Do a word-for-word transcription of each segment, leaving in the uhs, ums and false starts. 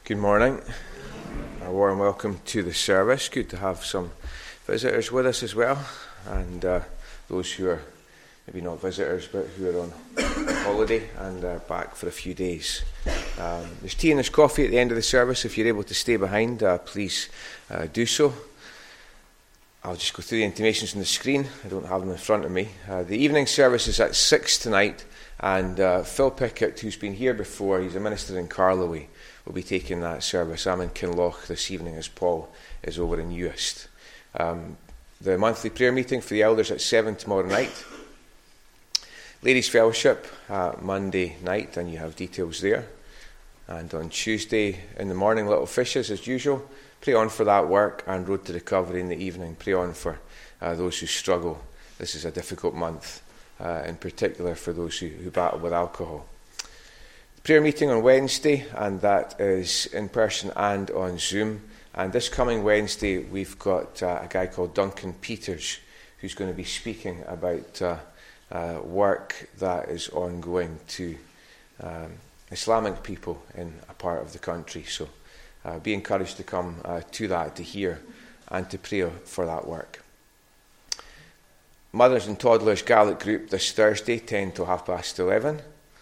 Good morning. A warm welcome to the service. Good to have some visitors with us as well, and uh, those who are maybe not visitors but who are on holiday and are back for a few days. Um, there's tea and there's coffee at the end of the service. If you're able to stay behind, uh, please uh, do so. I'll just go through the intimations on the screen. I don't have them in front of me. Uh, the evening service is at six tonight, and uh, Phil Pickett, who's been here before, he's a minister in Carloway, will be taking that service. I'm in Kinloch this evening as Paul is over in Uist. Um, the monthly prayer meeting for the elders at seven tomorrow night. Ladies' Fellowship uh, Monday night, and you have details there. And on Tuesday in the morning, Little Fishes as usual. Pray on for that work, and Road to Recovery in the evening. Pray on for uh, those who struggle. This is a difficult month, uh, in particular for those who, who battle with alcohol. Prayer meeting on Wednesday, and that is in person and on Zoom. And this coming Wednesday, we've got uh, a guy called Duncan Peters who's going to be speaking about uh, uh, work that is ongoing to um, Islamic people in a part of the country. So uh, be encouraged to come uh, to that, to hear and to pray for that work. Mothers and Toddlers Gaelic Group this Thursday, ten to half past eleven.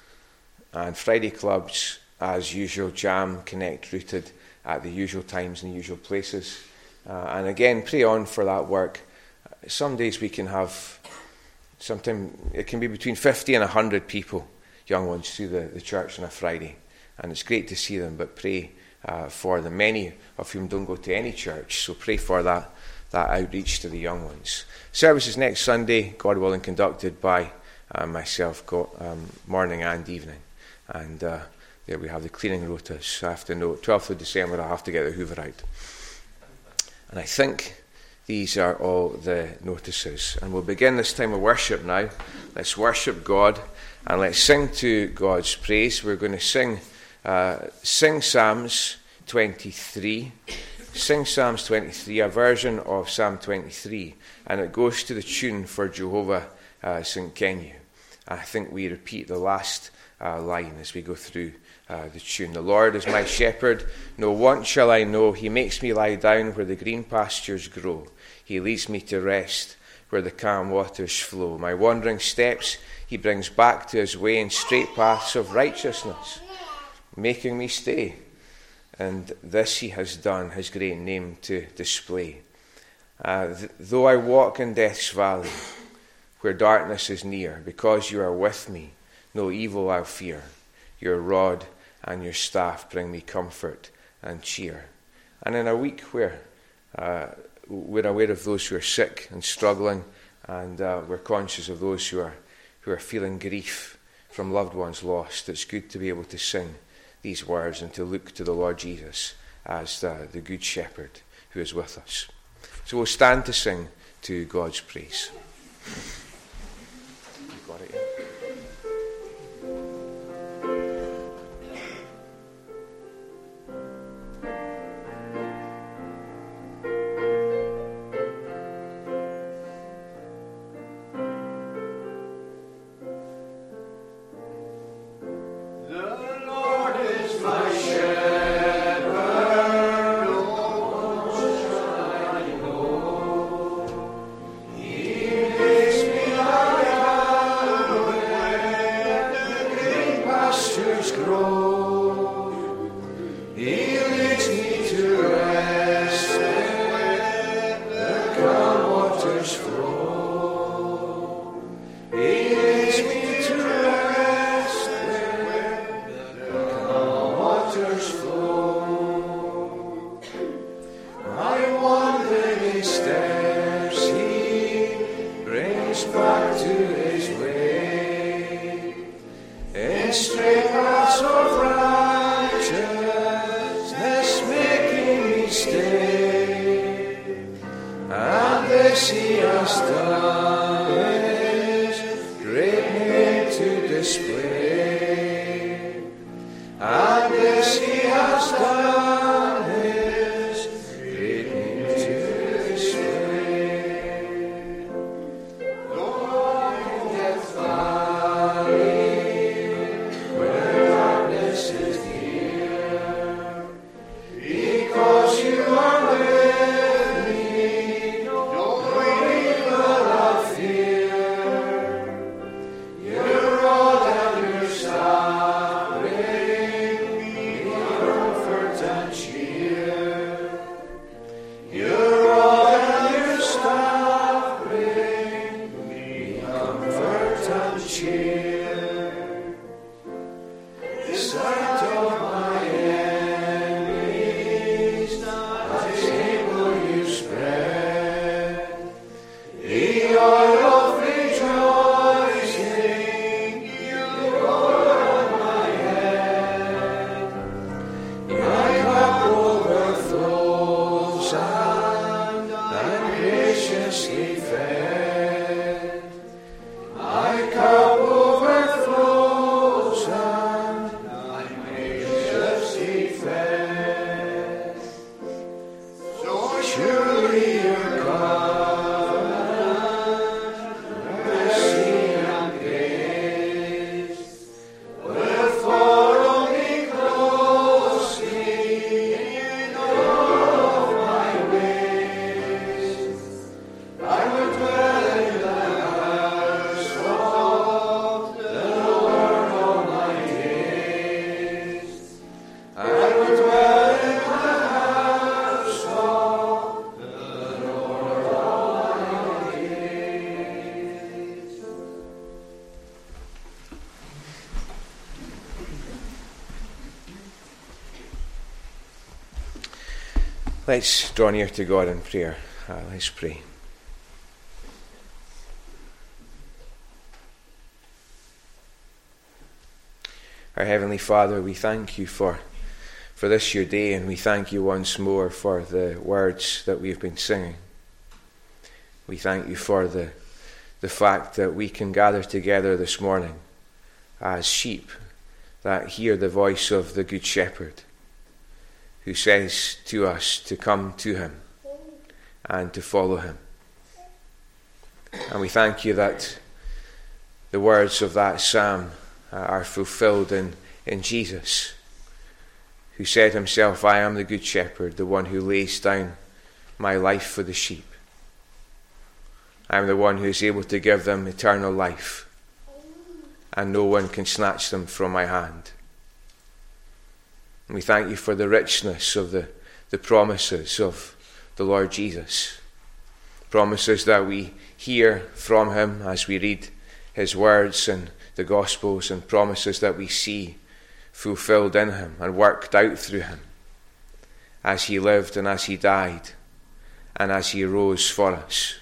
And Friday clubs, as usual, Jam, Connect, Rooted at the usual times and the usual places. Uh, and again, pray on for that work. Some days we can have, sometimes it can be between fifty and one hundred people, young ones, through the, the church on a Friday. And it's great to see them, but pray uh, for them, many of whom don't go to any church. So pray for that, that outreach to the young ones. Services next Sunday, God willing, conducted by uh, myself, go, um, morning and evening. And uh, there we have the cleaning rotas. I have to know, twelfth of December, I have to get the Hoover out. And I think these are all the notices. And we'll begin this time of worship now. Let's worship God, and let's sing to God's praise. We're going to sing, uh, sing Psalms twenty-three. Sing Psalms twenty-three, a version of Psalm twenty-three. And it goes to the tune For Jehovah uh, Saint Kenyu. I think we repeat the last Uh, line as we go through uh, the tune. The Lord is my shepherd, no want shall I know. He makes me lie down where the green pastures grow. He leads me to rest where the calm waters flow. My wandering steps he brings back to his way in straight paths of righteousness, making me stay. And this he has done, his great name to display. Uh, th- though I walk in death's valley, where darkness is near, because you are with me, no evil I'll fear. Your rod and your staff bring me comfort and cheer. And in a week where uh, we're aware of those who are sick and struggling, and uh, we're conscious of those who are who are feeling grief from loved ones lost, it's good to be able to sing these words and to look to the Lord Jesus as the, the Good Shepherd who is with us. So we'll stand to sing to God's praise. You've got it, yeah? Let's draw near to God in prayer. Uh, let's pray. Our Heavenly Father, we thank you for, for this your day, and we thank you once more for the words that we've been singing. We thank you for the, the fact that we can gather together this morning as sheep that hear the voice of the Good Shepherd, who says to us to come to him and to follow him. And we thank you that the words of that psalm uh, are fulfilled in, in Jesus, who said himself, I am the Good Shepherd, the one who lays down my life for the sheep. I am the one who is able to give them eternal life, and no one can snatch them from my hand. And we thank you for the richness of the, the promises of the Lord Jesus. Promises that we hear from him as we read his words in the Gospels, and promises that we see fulfilled in him and worked out through him as he lived and as he died and as he rose for us.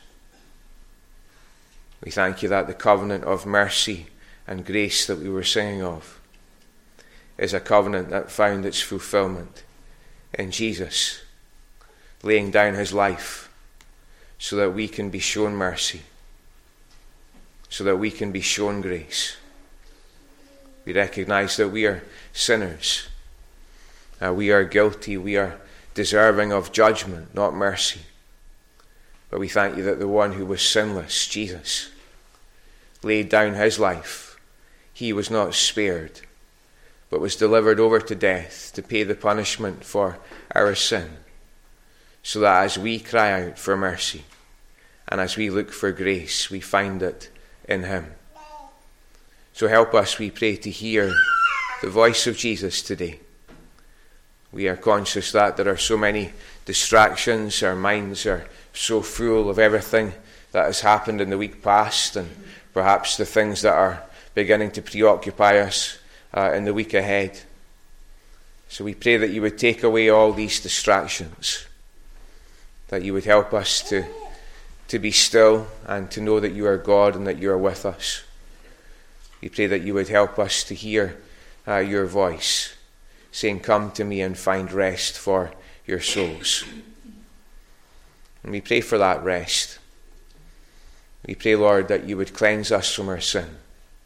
We thank you that the covenant of mercy and grace that we were singing of is a covenant that found its fulfillment in Jesus, laying down his life so that we can be shown mercy, so that we can be shown grace. We recognize that we are sinners. Uh, we are guilty. We are deserving of judgment, not mercy. But we thank you that the one who was sinless, Jesus, laid down his life. He was not spared, but was delivered over to death to pay the punishment for our sin, so that as we cry out for mercy and as we look for grace, we find it in him. So help us, we pray, to hear the voice of Jesus today. We are conscious that there are so many distractions. Our minds are so full of everything that has happened in the week past, and perhaps the things that are beginning to preoccupy us Uh, in the week ahead. So we pray that you would take away all these distractions, that you would help us to, to be still and to know that you are God and that you are with us. We pray that you would help us to hear uh, your voice saying, come to me and find rest for your souls. And we pray for that rest. We pray, Lord, that you would cleanse us from our sin.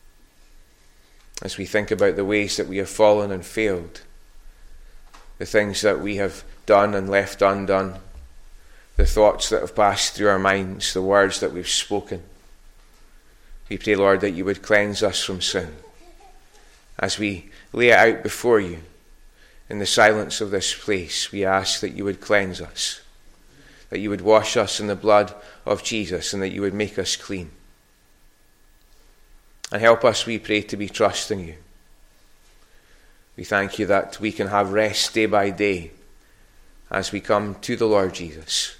As we think about the ways that we have fallen and failed, the things that we have done and left undone, the thoughts that have passed through our minds, the words that we've spoken, we pray, Lord, that you would cleanse us from sin. As we lay it out before you in the silence of this place, we ask that you would cleanse us, that you would wash us in the blood of Jesus, and that you would make us clean. And help us, we pray, to be trusting you. We thank you that we can have rest day by day as we come to the Lord Jesus.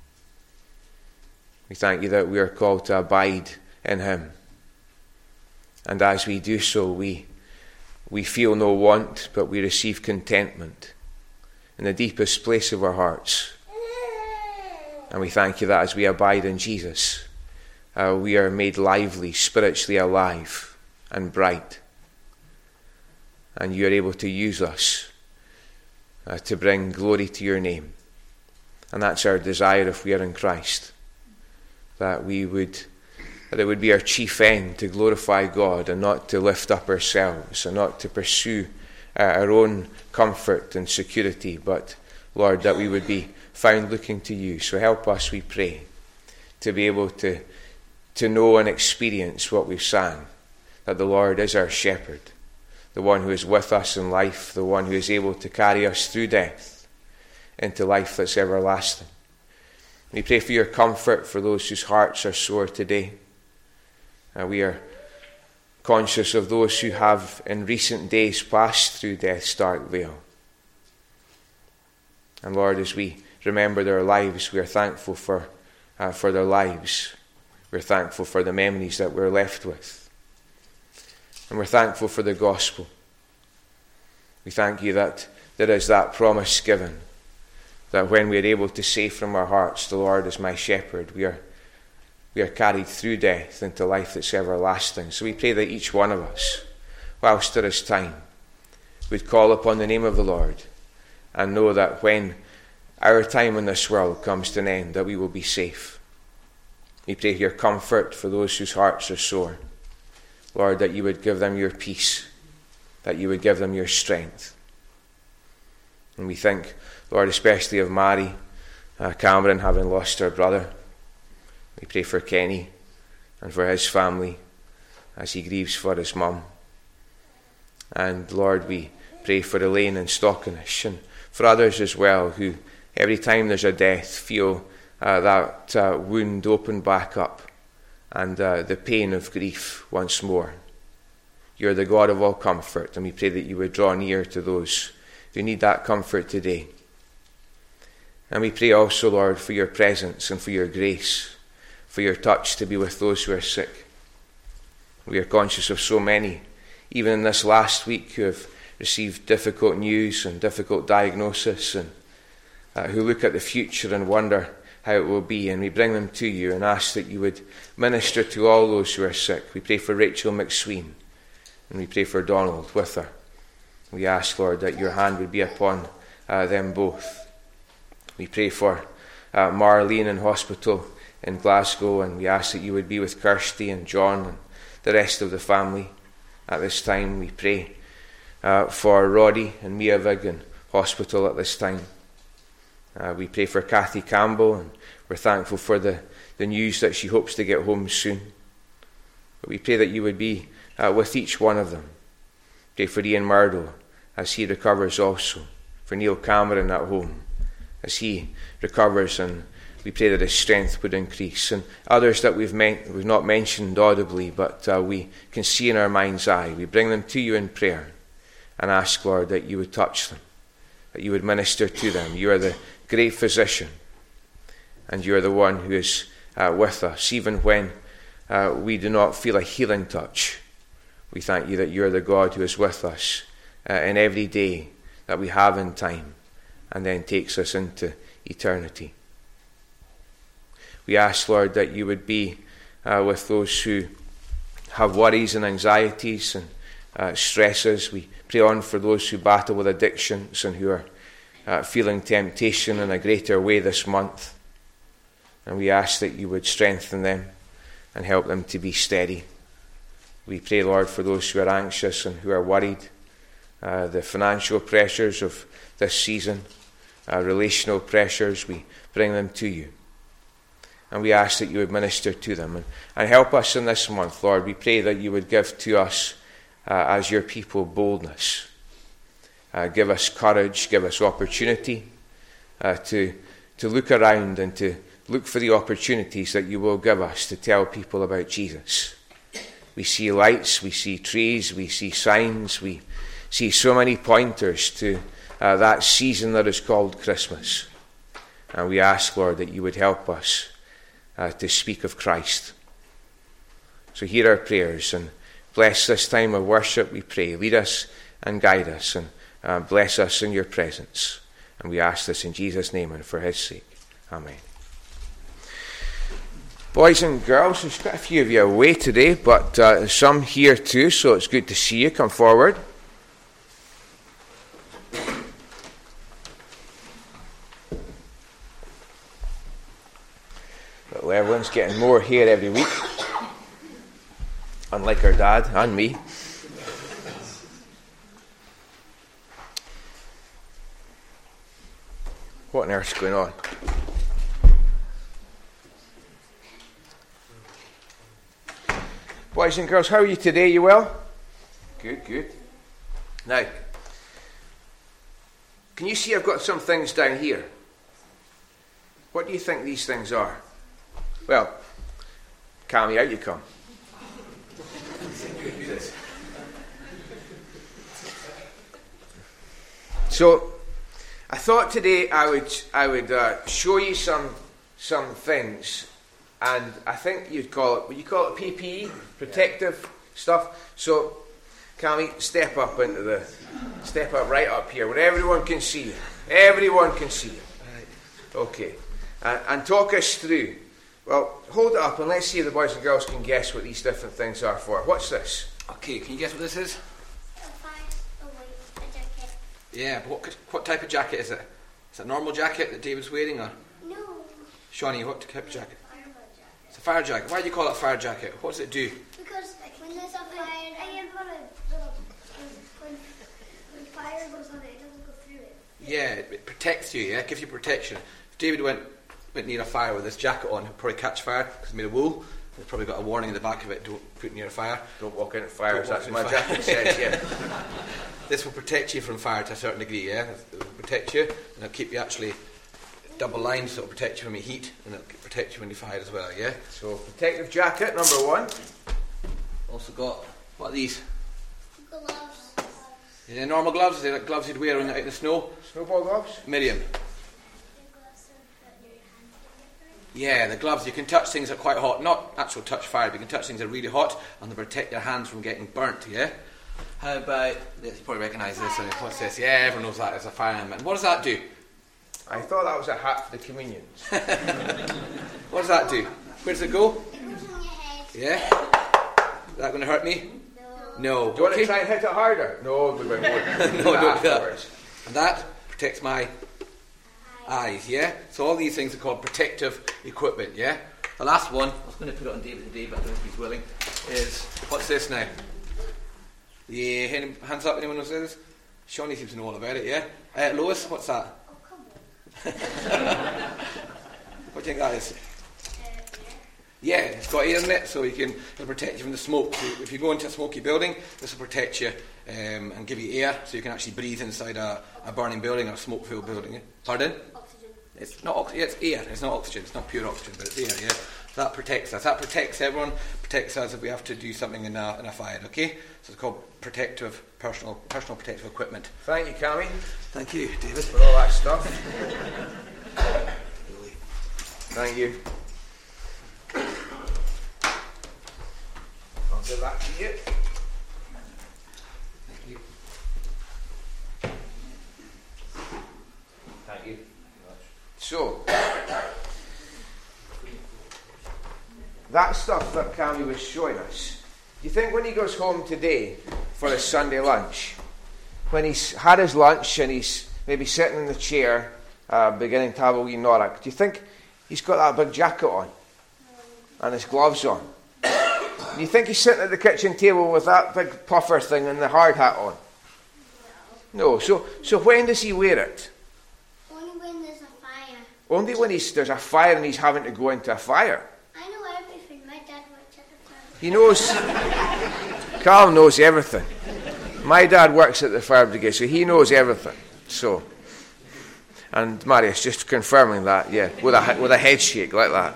We thank you that we are called to abide in him. And as we do so, we, we feel no want, but we receive contentment in the deepest place of our hearts. And we thank you that as we abide in Jesus, uh, we are made lively, spiritually alive and bright. And you are able to use us uh, to bring glory to your name. And that's our desire if we are in Christ, that we would, that it would be our chief end to glorify God and not to lift up ourselves and not to pursue uh, our own comfort and security, but, Lord, that we would be found looking to you. So help us, we pray, to be able to, to know and experience what we've sang, that the Lord is our shepherd, the one who is with us in life, the one who is able to carry us through death into life that's everlasting. We pray for your comfort for those whose hearts are sore today. Uh, we are conscious of those who have in recent days passed through death's dark veil. And Lord, as we remember their lives, we are thankful for, uh, for their lives. We're thankful for the memories that we're left with. And we're thankful for the gospel. We thank you that there is that promise given, that when we are able to say from our hearts, the Lord is my shepherd, we are we are carried through death into life that's everlasting. So we pray that each one of us, whilst there is time, would call upon the name of the Lord and know that when our time in this world comes to an end, that we will be safe. We pray for your comfort for those whose hearts are sore. Lord, that you would give them your peace, that you would give them your strength. And we think, Lord, especially of Mary uh, Cameron having lost her brother. We pray for Kenny and for his family as he grieves for his mum. And Lord, we pray for Elaine and Stockenish and for others as well who every time there's a death feel uh, that uh, wound open back up and uh, the pain of grief once more. You're the God of all comfort, and we pray that you would draw near to those who need that comfort today. And we pray also, Lord, for your presence and for your grace, for your touch to be with those who are sick. We are conscious of so many, even in this last week, who have received difficult news and difficult diagnosis, and uh, who look at the future and wonder how it will be, and we bring them to you and ask that you would minister to all those who are sick. We pray for Rachel McSween, and we pray for Donald with her. We ask, Lord, that your hand would be upon uh, them both. We pray for uh, Marlene in hospital in Glasgow, and we ask that you would be with Kirsty and John and the rest of the family at this time. We pray uh, for Roddy and Mia Vig in hospital at this time. Uh, we pray for Kathy Campbell, and we're thankful for the, the news that she hopes to get home soon. But we pray that you would be uh, with each one of them. Pray for Ian Murdo as he recovers also. For Neil Cameron at home as he recovers, and we pray that his strength would increase. And others that we've, men- we've not mentioned audibly, but uh, we can see in our mind's eye. We bring them to you in prayer and ask, Lord, that you would touch them, that you would minister to them. You are the great physician, and you are the one who is uh, with us, even when uh, we do not feel a healing touch. We thank you that you are the God who is with us uh, in every day that we have in time, and then takes us into eternity. We ask, Lord, that you would be uh, with those who have worries and anxieties and uh, stresses. We pray on for those who battle with addictions and who are Uh, feeling temptation in a greater way this month. And we ask that you would strengthen them and help them to be steady. We pray, Lord, for those who are anxious and who are worried, uh, the financial pressures of this season, uh, relational pressures, we bring them to you. And we ask that you would minister to them and, and help us in this month, Lord. We pray that you would give to us, uh, as your people, boldness. Uh, give us courage, give us opportunity uh, to, to look around and to look for the opportunities that you will give us to tell people about Jesus. We see lights, we see trees, we see signs, we see so many pointers to uh, that season that is called Christmas. And we ask, Lord, that you would help us uh, to speak of Christ. So hear our prayers, and bless this time of worship, we pray. Lead us and guide us, and uh, bless us in your presence. And we ask this in Jesus' name and for his sake. Amen. Boys and girls, there's quite a few of you away today, but uh, some here too, so it's good to see you. Come forward. Little Evelyn's getting more hair every week, unlike her dad and me. What on earth's going on? Boys and girls, how are you today? You well? Good, good. Now, can you see I've got some things down here? What do you think these things are? Well, Cammy, out you come. So, I thought today I would I would uh, show you some some things, and I think you'd call it, would you call it P P E, protective stuff? So, Cammy, step up into the, step up right up here where everyone can see you. Everyone can see you. Okay, and, and talk us through. Well, hold it up and let's see if the boys and girls can guess what these different things are for. What's this? Okay, can you guess what this is? A vest, a weight, a jacket. Yeah, but what, what type of jacket is it? Is it a normal jacket that David's wearing, or? No. Shawnee, what type of jacket? Fireman jacket. It's a fire jacket. Why do you call it a fire jacket? What does it do? Because when there's a fire, I am gonna when, when fire goes on it, it doesn't go through it. Yeah, it, it protects you, yeah? It gives you protection. If David went went near a fire with this jacket on, he'll probably catch fire because it's made of wool. It's probably got a warning in the back of it, don't put it near a fire. Don't walk into fires, Don't that's walk my into fire. jacket says, yeah. This will protect you from fire to a certain degree, yeah? It will protect you, and it'll keep you actually double lined, so it'll protect you from the heat, and it'll protect you when you fire as well, yeah? So, protective jacket, number one. Also got, what are these? Gloves. Yeah, normal gloves, they're like gloves you'd wear when you're out in the snow. Snowball gloves. Miriam. The gloves are put your hands in. Yeah, the gloves, you can touch things that are quite hot, not actual touch fire, but you can touch things that are really hot, and they protect your hands from getting burnt, yeah? How about, you probably recognise this, and what's this? Yeah, everyone knows that, it's a fireman. What does that do? I thought that was a hat for the communions. What does that do? Where does it go? It goes on your head. Yeah? Is that going to hurt me? No. No. Do you want Okay. to try and hit it harder? No, we won't. No, don't do that. And that protects my eyes, yeah? So all these things are called protective equipment, yeah? The last one, I was going to put it on David today, but I don't think he's willing, is, what's this now? Yeah, hands up, anyone knows this? Shawnee seems to know all about it, yeah? Uh, Lois, what's that? Oh, come on. What do you think that is? Uh, Yeah, it's got air in it, so you can it'll protect you from the smoke. So if you go into a smoky building, this will protect you um, and give you air, so you can actually breathe inside a, a burning building or a smoke-filled building. Pardon? Oxygen. It's not oxygen. It's air. It's not oxygen. It's not pure oxygen, but it's air. Yeah, so that protects us. That protects everyone. Protects us if we have to do something in a in a fire. Okay, so it's called protective personal personal protective equipment. Thank you, Cammy, Thank you, David. for all that stuff. Thank you. I'll give that to you. Thank you. Thank you. So, that stuff that Cammy was showing us, do you think when he goes home today for his Sunday lunch, when he's had his lunch and he's maybe sitting in the chair uh, beginning to have a wee Norak, do you think he's got that big jacket on and his gloves on? Do you think he's sitting at the kitchen table with that big puffer thing and the hard hat on? No. So, so when does he wear it? Only when there's a fire. Only when he's, there's a fire and he's having to go into a fire. I know everything. My dad worked at the fire. He knows. Carl knows everything. My dad works at the fire brigade, so he knows everything. So, and Marius just confirming that, yeah, with a with a head shake like that.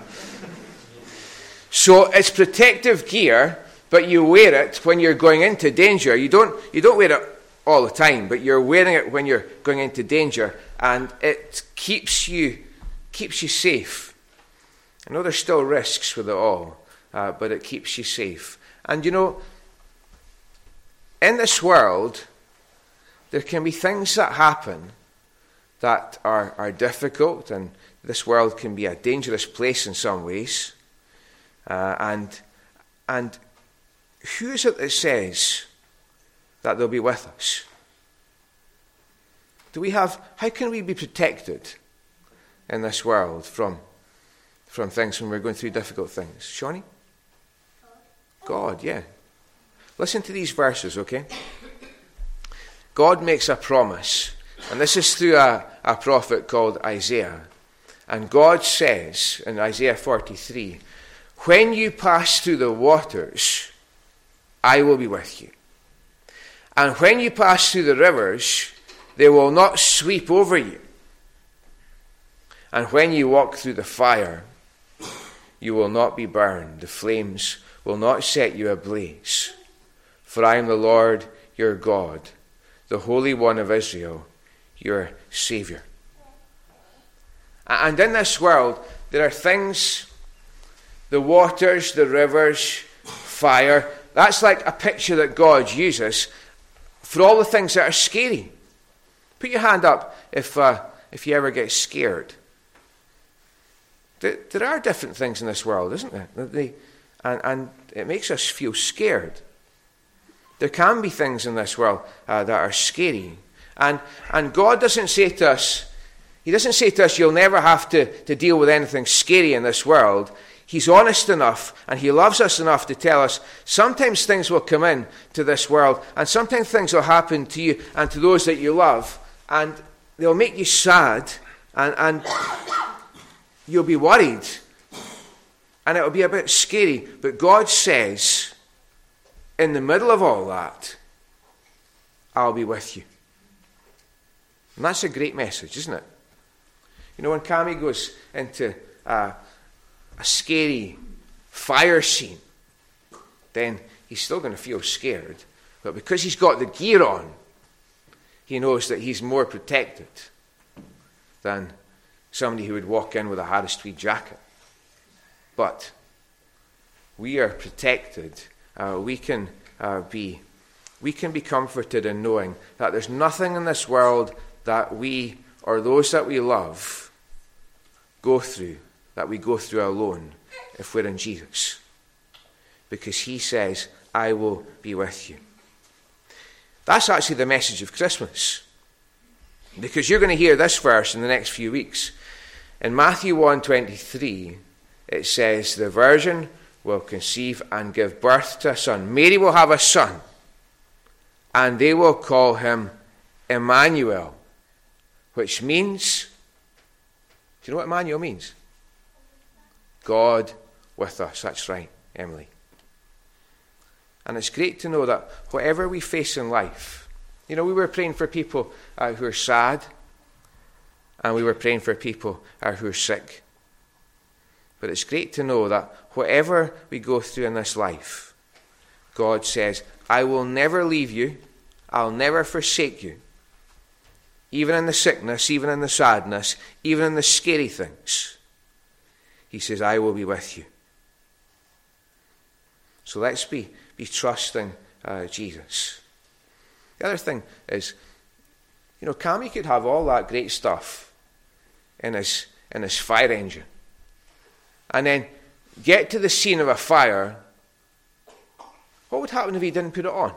So it's protective gear, but you wear it when you're going into danger. You don't you don't wear it all the time, but you're wearing it when you're going into danger, and it keeps you keeps you safe. I know there's still risks with it all, uh, but it keeps you safe. And you know, in this world, there can be things that happen that are, are difficult, and this world can be a dangerous place in some ways. Uh, and, and who is it that says that they'll be with us? Do we have, how can we be protected in this world from, from things when we're going through difficult things? Shawnee? God, yeah. Listen to these verses, okay? God makes a promise, and this is through a, a prophet called Isaiah. And God says in Isaiah forty-three, when you pass through the waters, I will be with you. And when you pass through the rivers, they will not sweep over you. And when you walk through the fire, you will not be burned. The flames will not set you ablaze. For I am the Lord your God, the Holy One of Israel, your Saviour. And in this world, there are things, the waters, the rivers, fire. That's like a picture that God uses for all the things that are scary. Put your hand up if uh, if you ever get scared. There, there are different things in this world, isn't there? They, and, and it makes us feel scared. There can be things in this world uh, that are scary. And and God doesn't say to us, He doesn't say to us, you'll never have to, to deal with anything scary in this world. He's honest enough and He loves us enough to tell us sometimes things will come in to this world, and sometimes things will happen to you and to those that you love, and they'll make you sad, and, and you'll be worried, and it'll be a bit scary. But God says, in the middle of all that, I'll be with you. And that's a great message, isn't it? You know, when Cammy goes into uh, a scary fire scene, then he's still going to feel scared. But because he's got the gear on, he knows that he's more protected than somebody who would walk in with a Harris tweed jacket. But we are protected. Uh, we can uh, be, we can be comforted in knowing that there's nothing in this world that we or those that we love go through, that we go through alone if we're in Jesus. Because He says, I will be with you. That's actually the message of Christmas. Because you're going to hear this verse in the next few weeks. In Matthew one twenty-three, it says, the virgin will conceive and give birth to a son. Mary will have a son, and they will call him Emmanuel, which means, do you know what Emmanuel means? God with us. That's right, Emily. And it's great to know that whatever we face in life, you know, we were praying for people uh, who are sad, and we were praying for people uh, who are sick. But it's great to know that whatever we go through in this life, God says, I will never leave you, I'll never forsake you. Even in the sickness, even in the sadness, even in the scary things, He says, I will be with you. So let's be, be trusting uh, Jesus. The other thing is, you know, Cammy could have all that great stuff in his, in his fire engine, and then get to the scene of a fire. What would happen if he didn't put it on?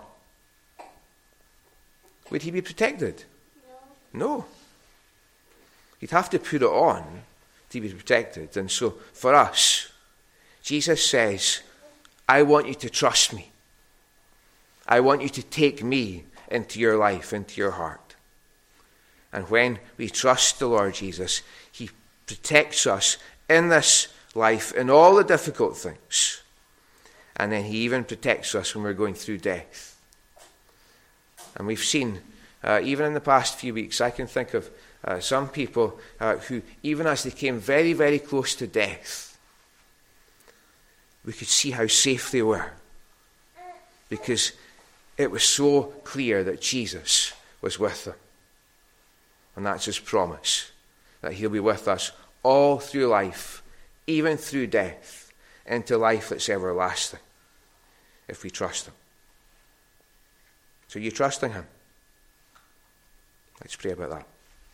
Would he be protected? No. He'd have to put it on to be protected. And so for us, Jesus says, I want you to trust me. I want you to take me into your life, into your heart. And when we trust the Lord Jesus, He protects us in this life, in all the difficult things. And then He even protects us when we're going through death. And we've seen, uh, even in the past few weeks, I can think of uh, some people uh, who, even as they came very, very close to death, we could see how safe they were. Because it was so clear that Jesus was with them. And that's His promise, that He'll be with us all through life, even through death, into life that's everlasting, if we trust Him. So you trusting him? Let's pray about that.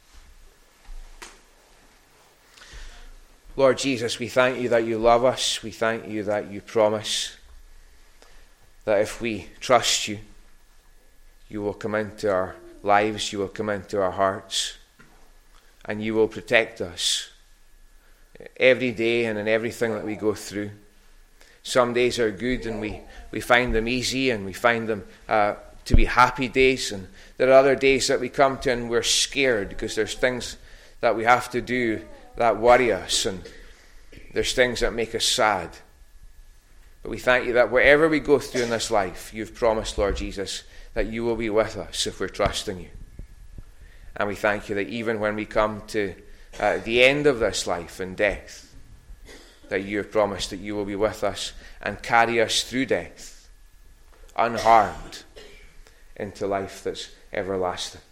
Lord Jesus, we thank you that you love us. We thank you that you promise that if we trust you, you will come into our lives, you will come into our hearts, and you will protect us every day and in everything that we go through. Some days are good and we, we find them easy and we find them uh, to be happy days, and there are other days that we come to and we're scared because there's things that we have to do that worry us, and there's things that make us sad. But we thank you that wherever we go through in this life, you've promised, Lord Jesus, that you will be with us if we're trusting you. And we thank you that even when we come to uh, the end of this life and death, that you have promised that you will be with us and carry us through death, unharmed, into life that's everlasting.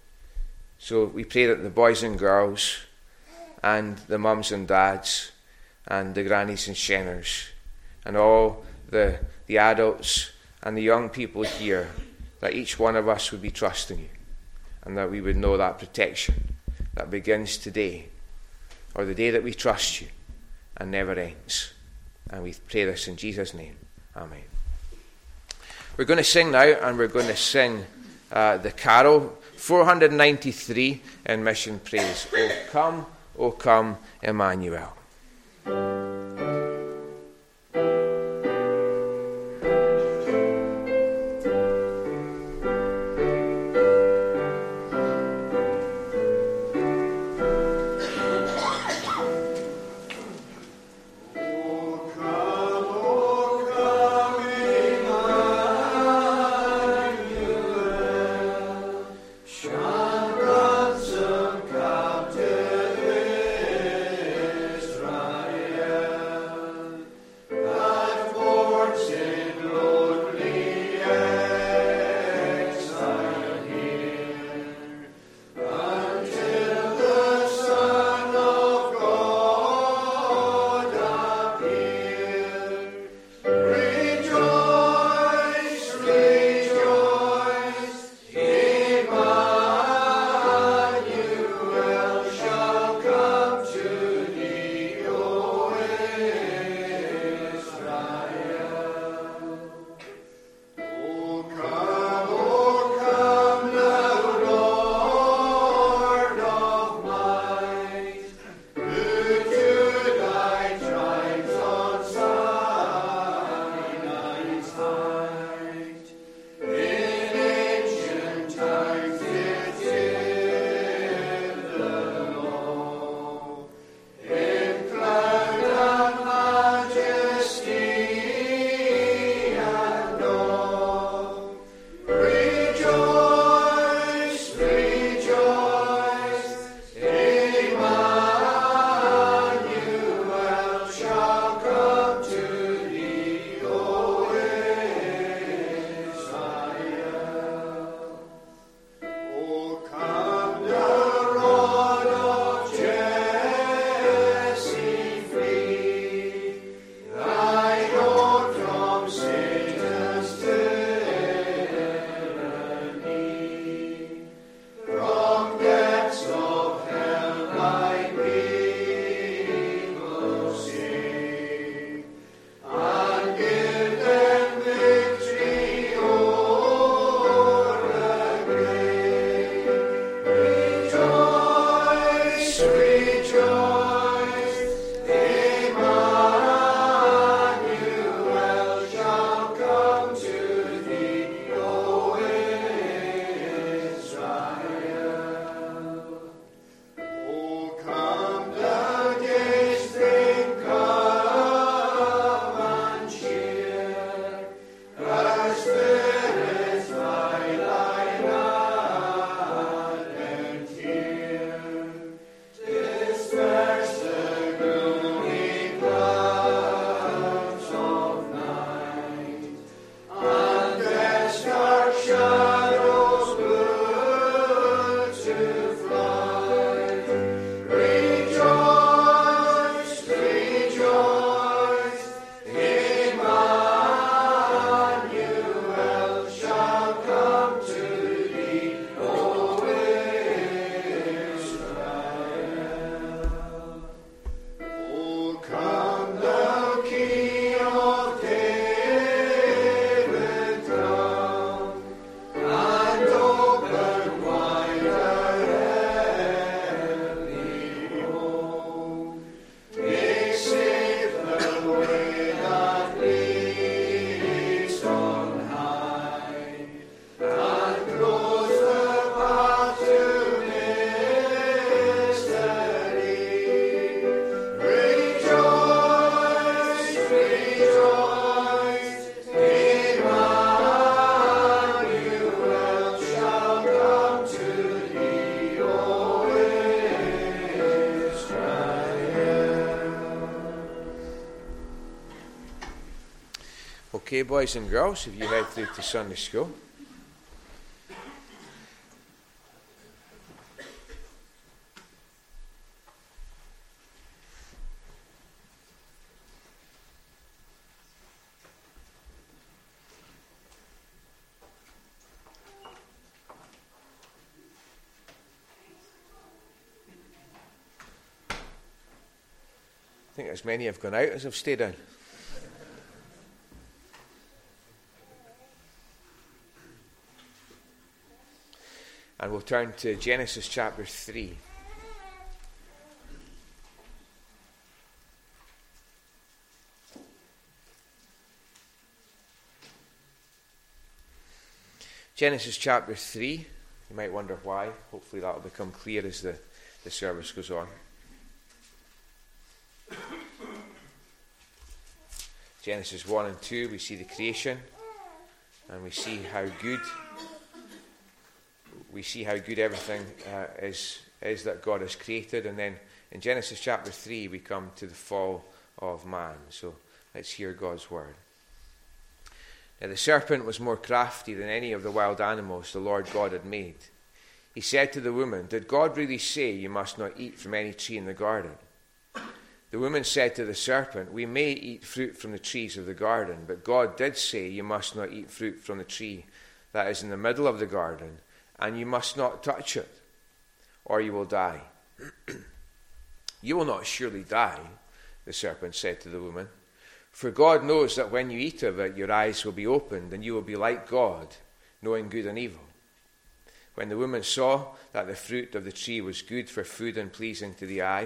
So we pray that the boys and girls and the mums and dads and the grannies and sheners and all the, the adults and the young people here, that each one of us would be trusting you, and that we would know that protection that begins today, or the day that we trust you, and never ends. And we pray this in Jesus' name. Amen. We're going to sing now, and we're going to sing uh, the carol four ninety-three in Mission Praise. O come, O come, Emmanuel. Rejoice, rejoice, Emmanuel. Okay, boys and girls, if you head through to Sunday school. I think as many have gone out as have stayed in. And we'll turn to Genesis chapter three. Genesis chapter three. You might wonder why. Hopefully that will become clear as the, the service goes on. Genesis one and two, we see the creation, and we see how good we see how good everything uh, is is that God has created. And then in Genesis chapter three, we come to the fall of man. So let's hear God's word. Now the serpent was more crafty than any of the wild animals the Lord God had made. He said to the woman, "Did God really say you must not eat from any tree in the garden?" The woman said to the serpent, "We may eat fruit from the trees of the garden, but God did say you must not eat fruit from the tree that is in the middle of the garden, and you must not touch it, or you will die." "You will not surely die," the serpent said to the woman, "for God knows that when you eat of it, your eyes will be opened, and you will be like God, knowing good and evil." When the woman saw that the fruit of the tree was good for food and pleasing to the eye,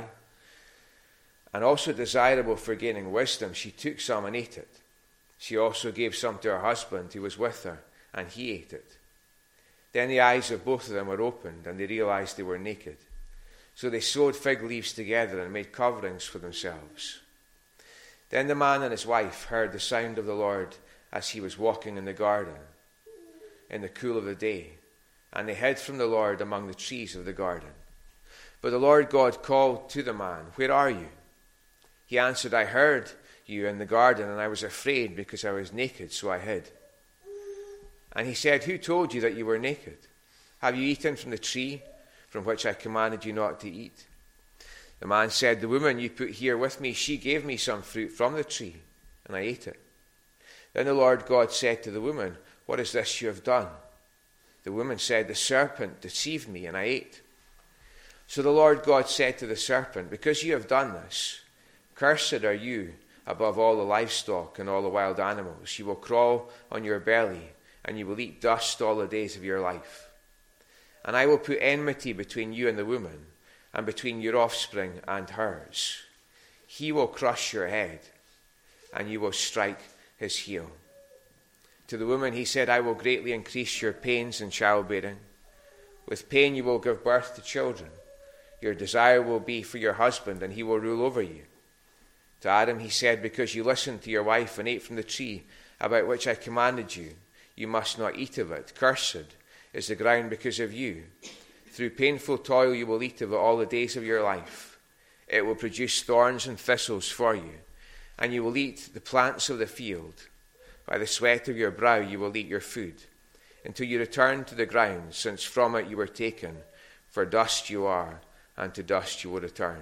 and also desirable for gaining wisdom, she took some and ate it. She also gave some to her husband who was with her, and he ate it. Then the eyes of both of them were opened, and they realized they were naked. So they sewed fig leaves together and made coverings for themselves. Then the man and his wife heard the sound of the Lord as he was walking in the garden in the cool of the day, and they hid from the Lord among the trees of the garden. But the Lord God called to the man, "Where are you?" He answered, "I heard you in the garden, and I was afraid because I was naked, so I hid." And he said, "Who told you that you were naked? Have you eaten from the tree from which I commanded you not to eat?" The man said, "The woman you put here with me, she gave me some fruit from the tree, and I ate it." Then the Lord God said to the woman, "What is this you have done?" The woman said, "The serpent deceived me, and I ate." So the Lord God said to the serpent, "Because you have done this, cursed are you above all the livestock and all the wild animals. You will crawl on your belly, and you will eat dust all the days of your life. And I will put enmity between you and the woman, and between your offspring and hers. He will crush your head, and you will strike his heel." To the woman he said, "I will greatly increase your pains in childbearing. With pain you will give birth to children. Your desire will be for your husband, and he will rule over you." To Adam he said, "Because you listened to your wife and ate from the tree about which I commanded you, you must not eat of it. Cursed is the ground because of you. Through painful toil you will eat of it all the days of your life. It will produce thorns and thistles for you, and you will eat the plants of the field. By the sweat of your brow you will eat your food, until you return to the ground, since from it you were taken. For dust you are, and to dust you will return."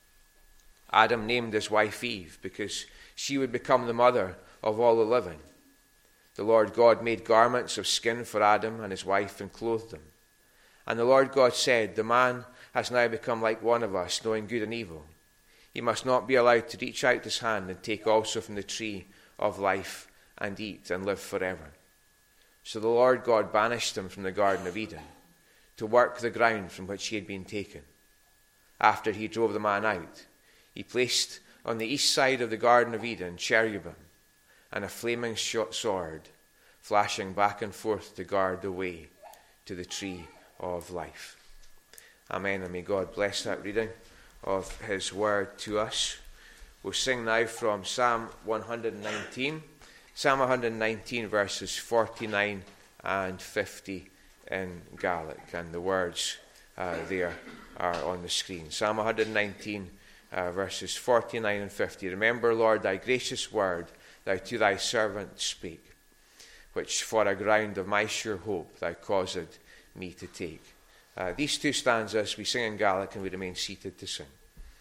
Adam named his wife Eve, because she would become the mother of all the living. The Lord God made garments of skin for Adam and his wife and clothed them. And the Lord God said, "The man has now become like one of us, knowing good and evil. He must not be allowed to reach out his hand and take also from the tree of life and eat and live forever." So the Lord God banished them from the Garden of Eden to work the ground from which he had been taken. After he drove the man out, he placed on the east side of the Garden of Eden cherubim and a flaming sword, flashing back and forth to guard the way to the tree of life. Amen, and may God bless that reading of his word to us. We'll sing now from Psalm one nineteen, Psalm one nineteen, verses forty-nine and fifty in Gaelic, and the words uh, there are on the screen. Psalm one nineteen, Uh, verses forty-nine and fifty. "Remember, Lord, thy gracious word thou to thy servant speak, which for a ground of my sure hope thou caused me to take. Uh, these two stanzas we sing in Gaelic, and we remain seated to sing.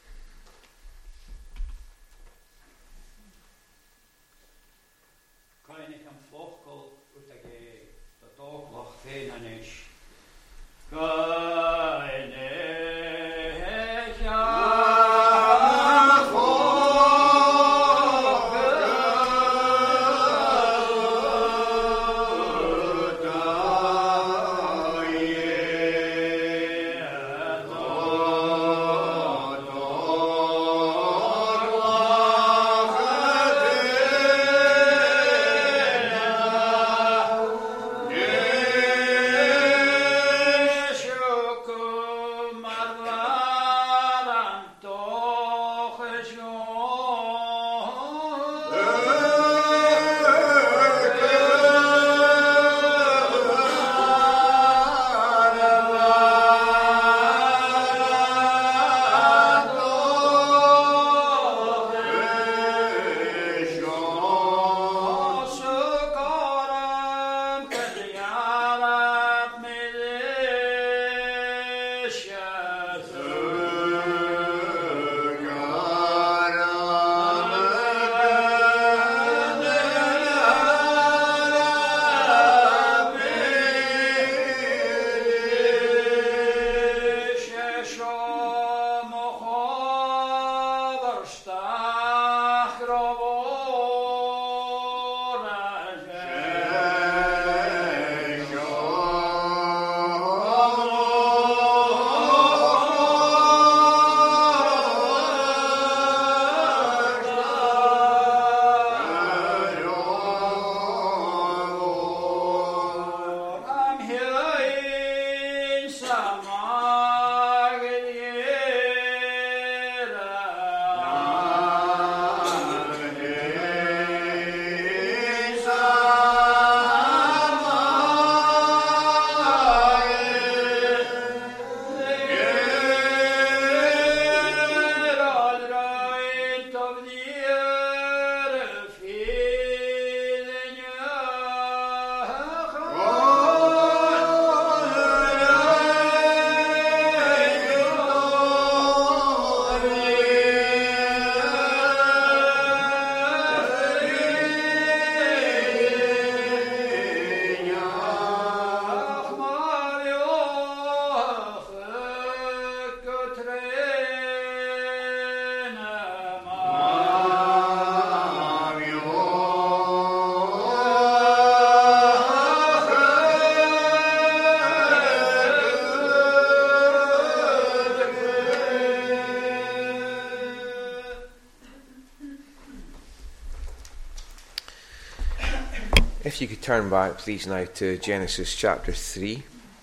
If you could turn back, please, now to Genesis chapter three.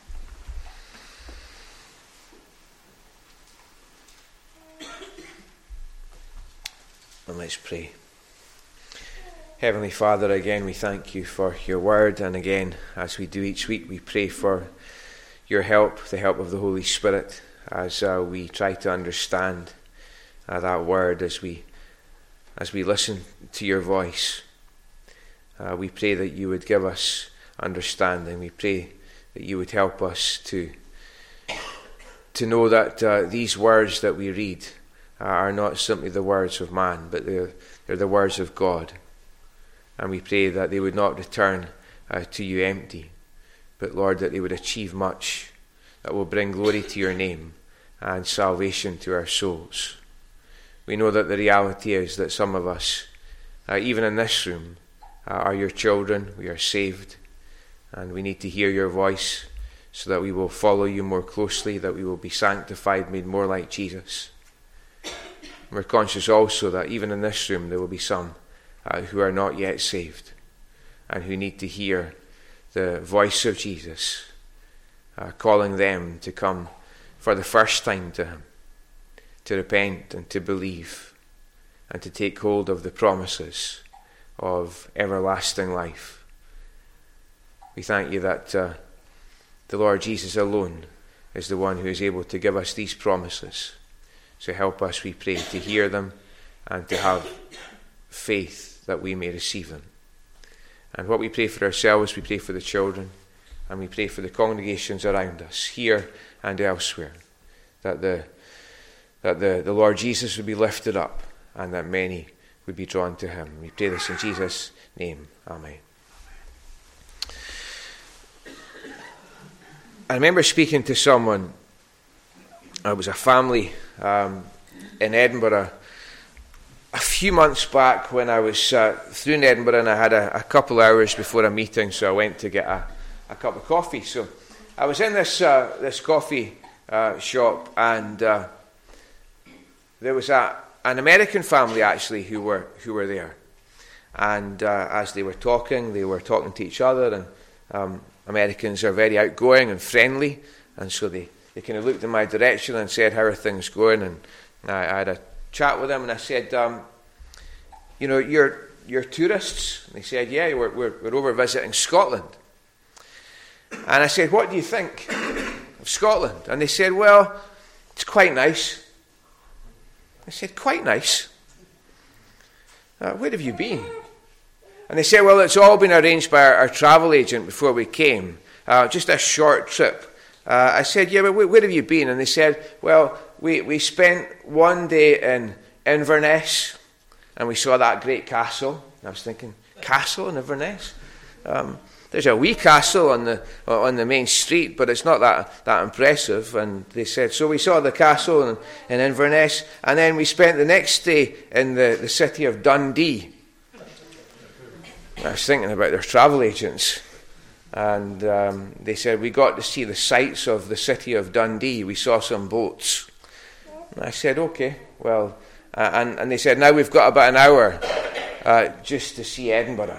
And let's pray. Heavenly Father, again we thank you for your word, and again, as we do each week, we pray for your help, the help of the Holy Spirit, as uh, we try to understand uh, that word, as we as we listen to your voice. Uh, we pray that you would give us understanding. We pray that you would help us to to know that uh, these words that we read uh, are not simply the words of man, but they're, they're the words of God. And we pray that they would not return uh, to you empty, but Lord, that they would achieve much that will bring glory to your name and salvation to our souls. We know that the reality is that some of us, uh, even in this room, Uh, are your children. We are saved, and we need to hear your voice so that we will follow you more closely, that we will be sanctified, made more like Jesus. We're conscious also that even in this room there will be some uh, who are not yet saved and who need to hear the voice of Jesus uh, calling them to come for the first time to him, to repent and to believe and to take hold of the promises of everlasting life. We thank you that uh, the Lord Jesus alone is the one who is able to give us these promises. So help us, we pray, to hear them and to have faith that we may receive them. And what we pray for ourselves, we pray for the children, and we pray for the congregations around us, here and elsewhere, that the that the, the Lord Jesus would be lifted up, and that many would be drawn to him. We pray this in Jesus' name. Amen. I remember speaking to someone, it was a family um, in Edinburgh, a few months back when I was uh, through in Edinburgh, and I had a, a couple hours before a meeting, so I went to get a, a cup of coffee. So I was in this uh, this coffee uh, shop, and uh, there was a, an American family actually who were who were there. And uh, as they were talking, they were talking to each other, and um, Americans are very outgoing and friendly, and so they, they kind of looked in my direction and said, "How are things going?" And I, I had a chat with them, and I said, um, "You know, you're you're tourists?" And they said, "Yeah, we're we're, we're over visiting Scotland." And I said, "What do you think of Scotland?" And they said, "Well, it's quite nice." I said, "Quite nice? Uh, where have you been?" And they said, "Well, it's all been arranged by our, our travel agent before we came, uh, just a short trip." Uh, I said, "Yeah, but where, where have you been?" And they said, "Well, we, we spent one day in Inverness, and we saw that great castle." And I was thinking, castle in Inverness? Um, there's a wee castle on the on the main street, but it's not that, that impressive. And they said, so we saw the castle in, in Inverness, and then we spent the next day in the, the city of Dundee. I was thinking about their travel agents, and um, they said, we got to see the sights of the city of Dundee. We saw some boats. And I said, okay, well, uh, and, and they said, now we've got about an hour uh, just to see Edinburgh.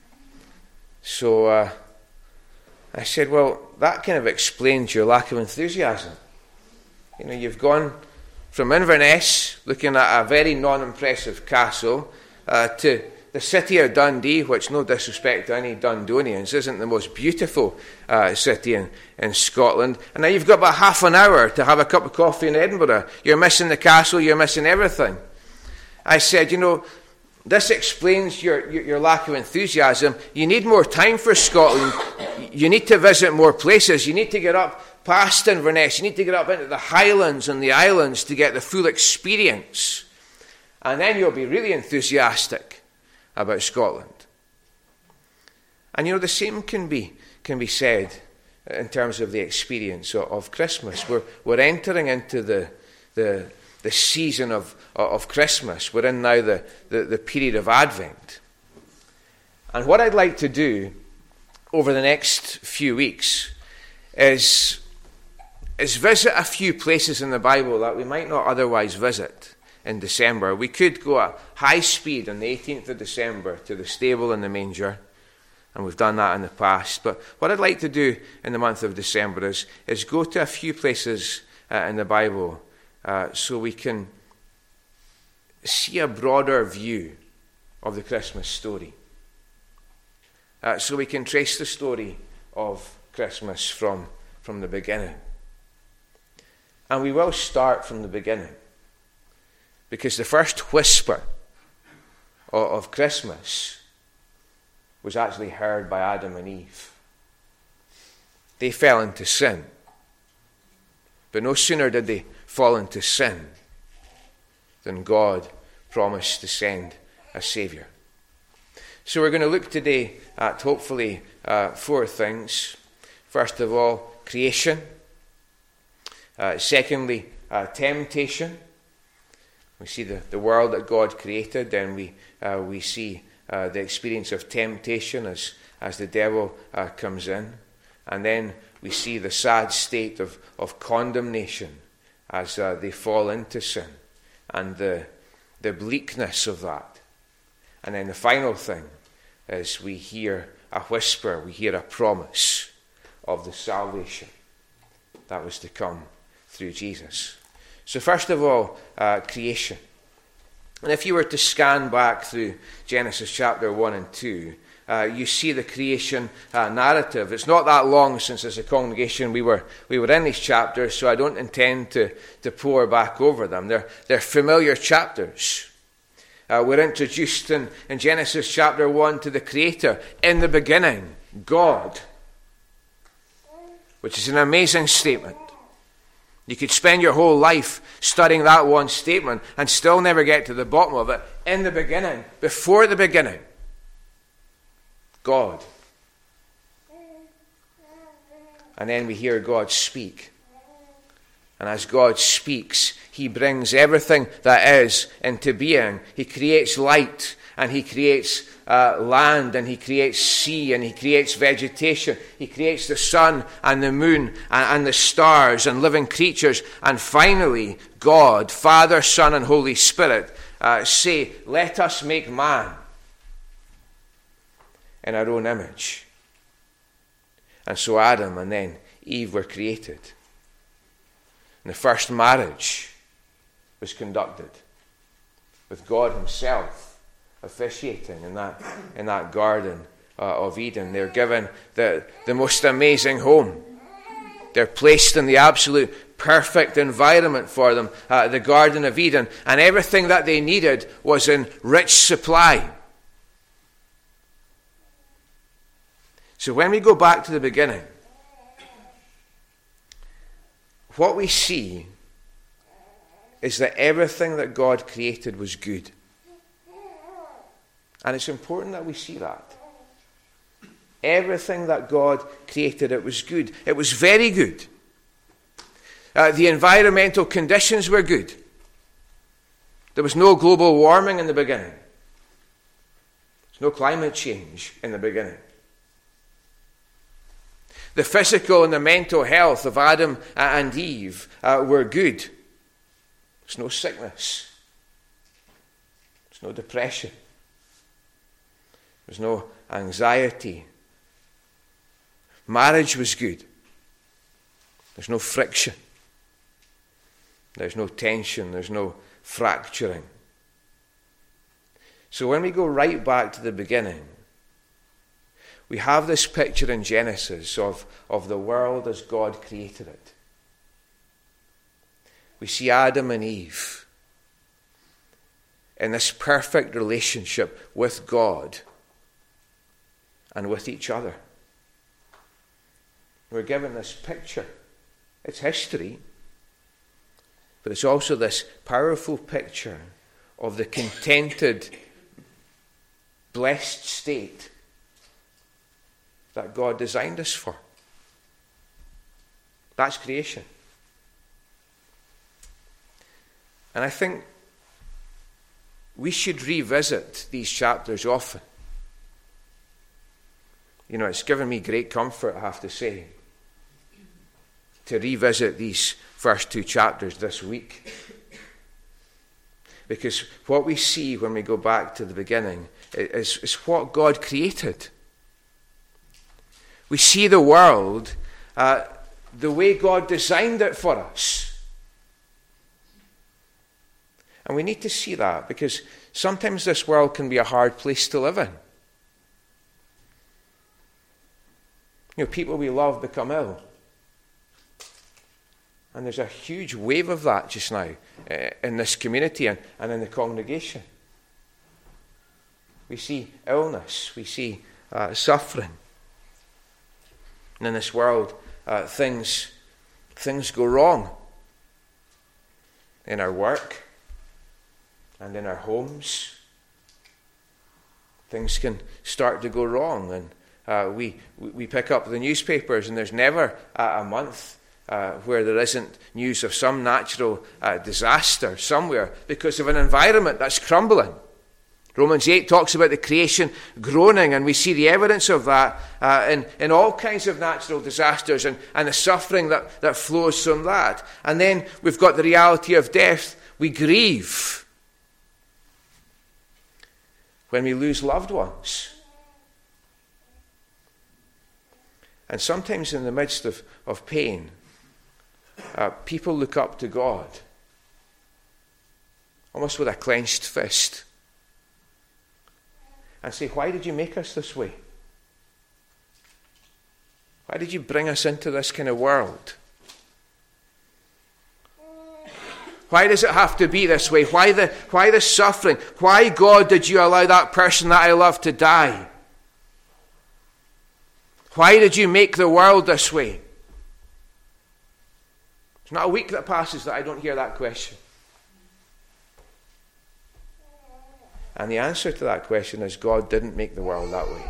So uh, I said, well, that kind of explains your lack of enthusiasm. You know, you've gone from Inverness, looking at a very non-impressive castle, uh, to the city of Dundee, which, no disrespect to any Dundonians, isn't the most beautiful uh, city in, in Scotland. And now you've got about half an hour to have a cup of coffee in Edinburgh. You're missing the castle, you're missing everything. I said, you know, this explains your, your, your lack of enthusiasm. You need more time for Scotland. You need to visit more places. You need to get up past Inverness. You need to get up into the Highlands and the islands to get the full experience. And then you'll be really enthusiastic about Scotland. And you know, the same can be can be said in terms of the experience of, of Christmas. We're we're entering into the the the season of of Christmas. We're in now the, the, the period of Advent. And what I'd like to do over the next few weeks is is visit a few places in the Bible that we might not otherwise visit in December. We could go at high speed on the eighteenth of December to the stable and the manger, and we've done that in the past. But what I'd like to do in the month of December is, is go to a few places uh, in the Bible uh, so we can see a broader view of the Christmas story. Uh, so we can trace the story of Christmas from, from the beginning. And we will start from the beginning, because the first whisper of, of Christmas was actually heard by Adam and Eve. They fell into sin. But no sooner did they fall into sin than God promised to send a Saviour. So we're going to look today at hopefully uh, four things. First of all, creation. Uh, secondly, uh, temptation. We see the, the world that God created, then we uh, we see uh, the experience of temptation as, as the devil uh, comes in. And then we see the sad state of, of condemnation as uh, they fall into sin, and the, the bleakness of that. And then the final thing is we hear a whisper, we hear a promise of the salvation that was to come through Jesus. So first of all, uh, creation. And if you were to scan back through Genesis chapter one and two, uh, you see the creation uh, narrative. It's not that long since as a congregation we were we were in these chapters, so I don't intend to, to pour back over them. They're, they're familiar chapters. Uh, we're introduced in, in Genesis chapter one to the Creator. In the beginning, God. Which is an amazing statement. You could spend your whole life studying that one statement and still never get to the bottom of it. In the beginning, before the beginning, God. And then we hear God speak. And as God speaks, he brings everything that is into being. He creates light, and he creates uh, land, and he creates sea, and he creates vegetation. He creates the sun and the moon and, and the stars and living creatures. And finally, God, Father, Son, and Holy Spirit uh, say, let us make man in our own image. And so Adam and then Eve were created. And the first marriage was conducted with God himself officiating in that, in that garden uh, of Eden. They're given the, the most amazing home. They're placed in the absolute perfect environment for them, uh, the Garden of Eden. And everything that they needed was in rich supply. So when we go back to the beginning, what we see is that everything that God created was good. And it's important that we see that. Everything that God created, it was good. It was very good. Uh, the environmental conditions were good. There was no global warming in the beginning. There's no climate change in the beginning. The physical and the mental health of Adam and Eve uh, were good. There's no sickness. There's no depression. There's no anxiety. Marriage was good. There's no friction. There's no tension. There's no fracturing. So when we go right back to the beginning, we have this picture in Genesis of, of the world as God created it. We see Adam and Eve in this perfect relationship with God and with each other. We're given this picture. It's history, but it's also this powerful picture of the contented, blessed state that God designed us for. That's creation. And I think we should revisit these chapters often. You know, it's given me great comfort, I have to say, to revisit these first two chapters this week. Because what we see when we go back to the beginning is, is what God created. We see the world uh, the way God designed it for us. And we need to see that, because sometimes this world can be a hard place to live in. You know, people we love become ill. And there's a huge wave of that just now uh, in this community and, and in the congregation. We see illness, we see uh, suffering. And in this world, uh, things, things go wrong. In our work and in our homes, things can start to go wrong. And uh, we, we pick up the newspapers, and there's never uh, a month uh, where there isn't news of some natural uh, disaster somewhere because of an environment that's crumbling. Romans eight talks about the creation groaning, and we see the evidence of that uh, in, in all kinds of natural disasters and, and the suffering that, that flows from that. And then we've got the reality of death. We grieve when we lose loved ones. And sometimes in the midst of, of pain, uh, people look up to God, almost with a clenched fist, and say, why did you make us this way? Why did you bring us into this kind of world? Why does it have to be this way? Why the, why the suffering? Why, God, did you allow that person that I love to die? Why did you make the world this way? There's not a week that passes that I don't hear that question. And the answer to that question is God didn't make the world that way.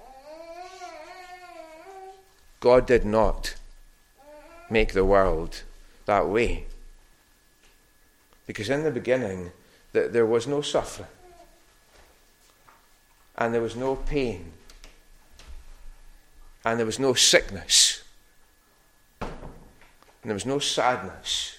God did not make the world that way. Because in the beginning, there was no suffering. And there was no pain. And there was no sickness. And there was no sadness.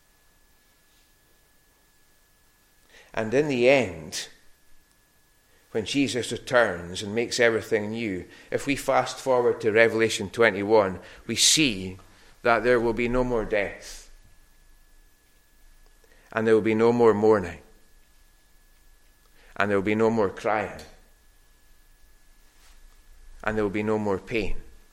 And in the end, when Jesus returns and makes everything new, if we fast forward to Revelation twenty-one, we see that there will be no more death. And there will be no more mourning. And there will be no more crying. And there will be no more pain.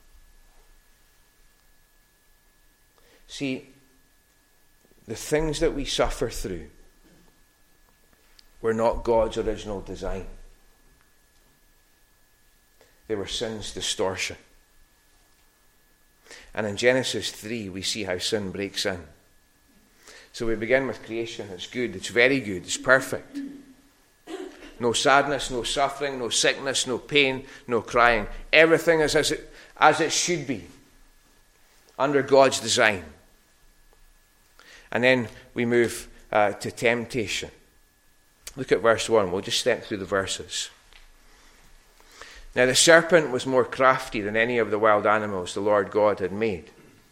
See, the things that we suffer through were not God's original design. They were sin's distortion. And in Genesis three, we see how sin breaks in. So we begin with creation. It's good. It's very good. It's perfect. No sadness, no suffering, no sickness, no pain, no crying. Everything is as it, as it should be, under God's design. And then we move uh, to temptation. Look at verse one. We'll just step through the verses. Now the serpent was more crafty than any of the wild animals the Lord God had made.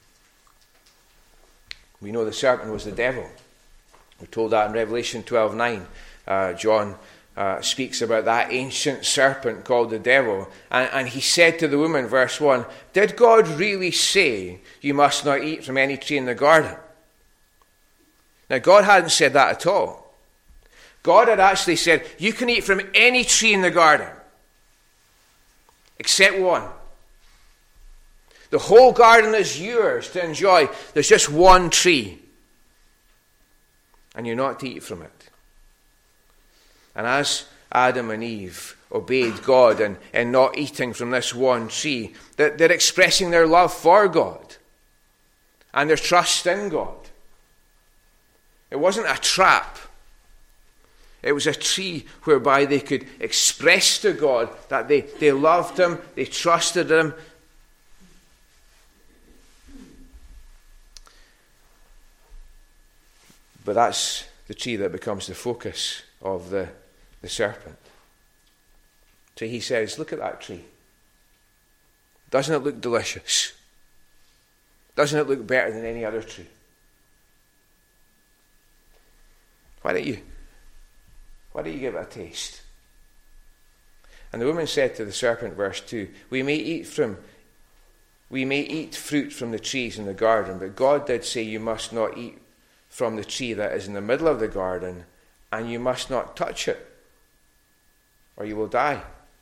We know the serpent was the devil. We're told that in Revelation twelve nine. Uh, John uh, speaks about that ancient serpent called the devil. And, and he said to the woman, verse one, "Did God really say you must not eat from any tree in the garden?" Now God hadn't said that at all. God had actually said, you can eat from any tree in the garden. Except one. The whole garden is yours to enjoy. There's just one tree. And you're not to eat from it. And as Adam and Eve obeyed God in, in not eating from this one tree, that they're expressing their love for God and their trust in God. It wasn't a trap. It was a tree whereby they could express to God that they, they loved Him, they trusted Him. But that's the tree that becomes the focus of the, the serpent. So he says, look at that tree. Doesn't it look delicious? Doesn't it look better than any other tree? Why don't you, why don't you give it a taste? And the woman said to the serpent, verse two, we may eat from, we may eat fruit from the trees in the garden, but God did say you must not eat from the tree that is in the middle of the garden, and you must not touch it, or you will die.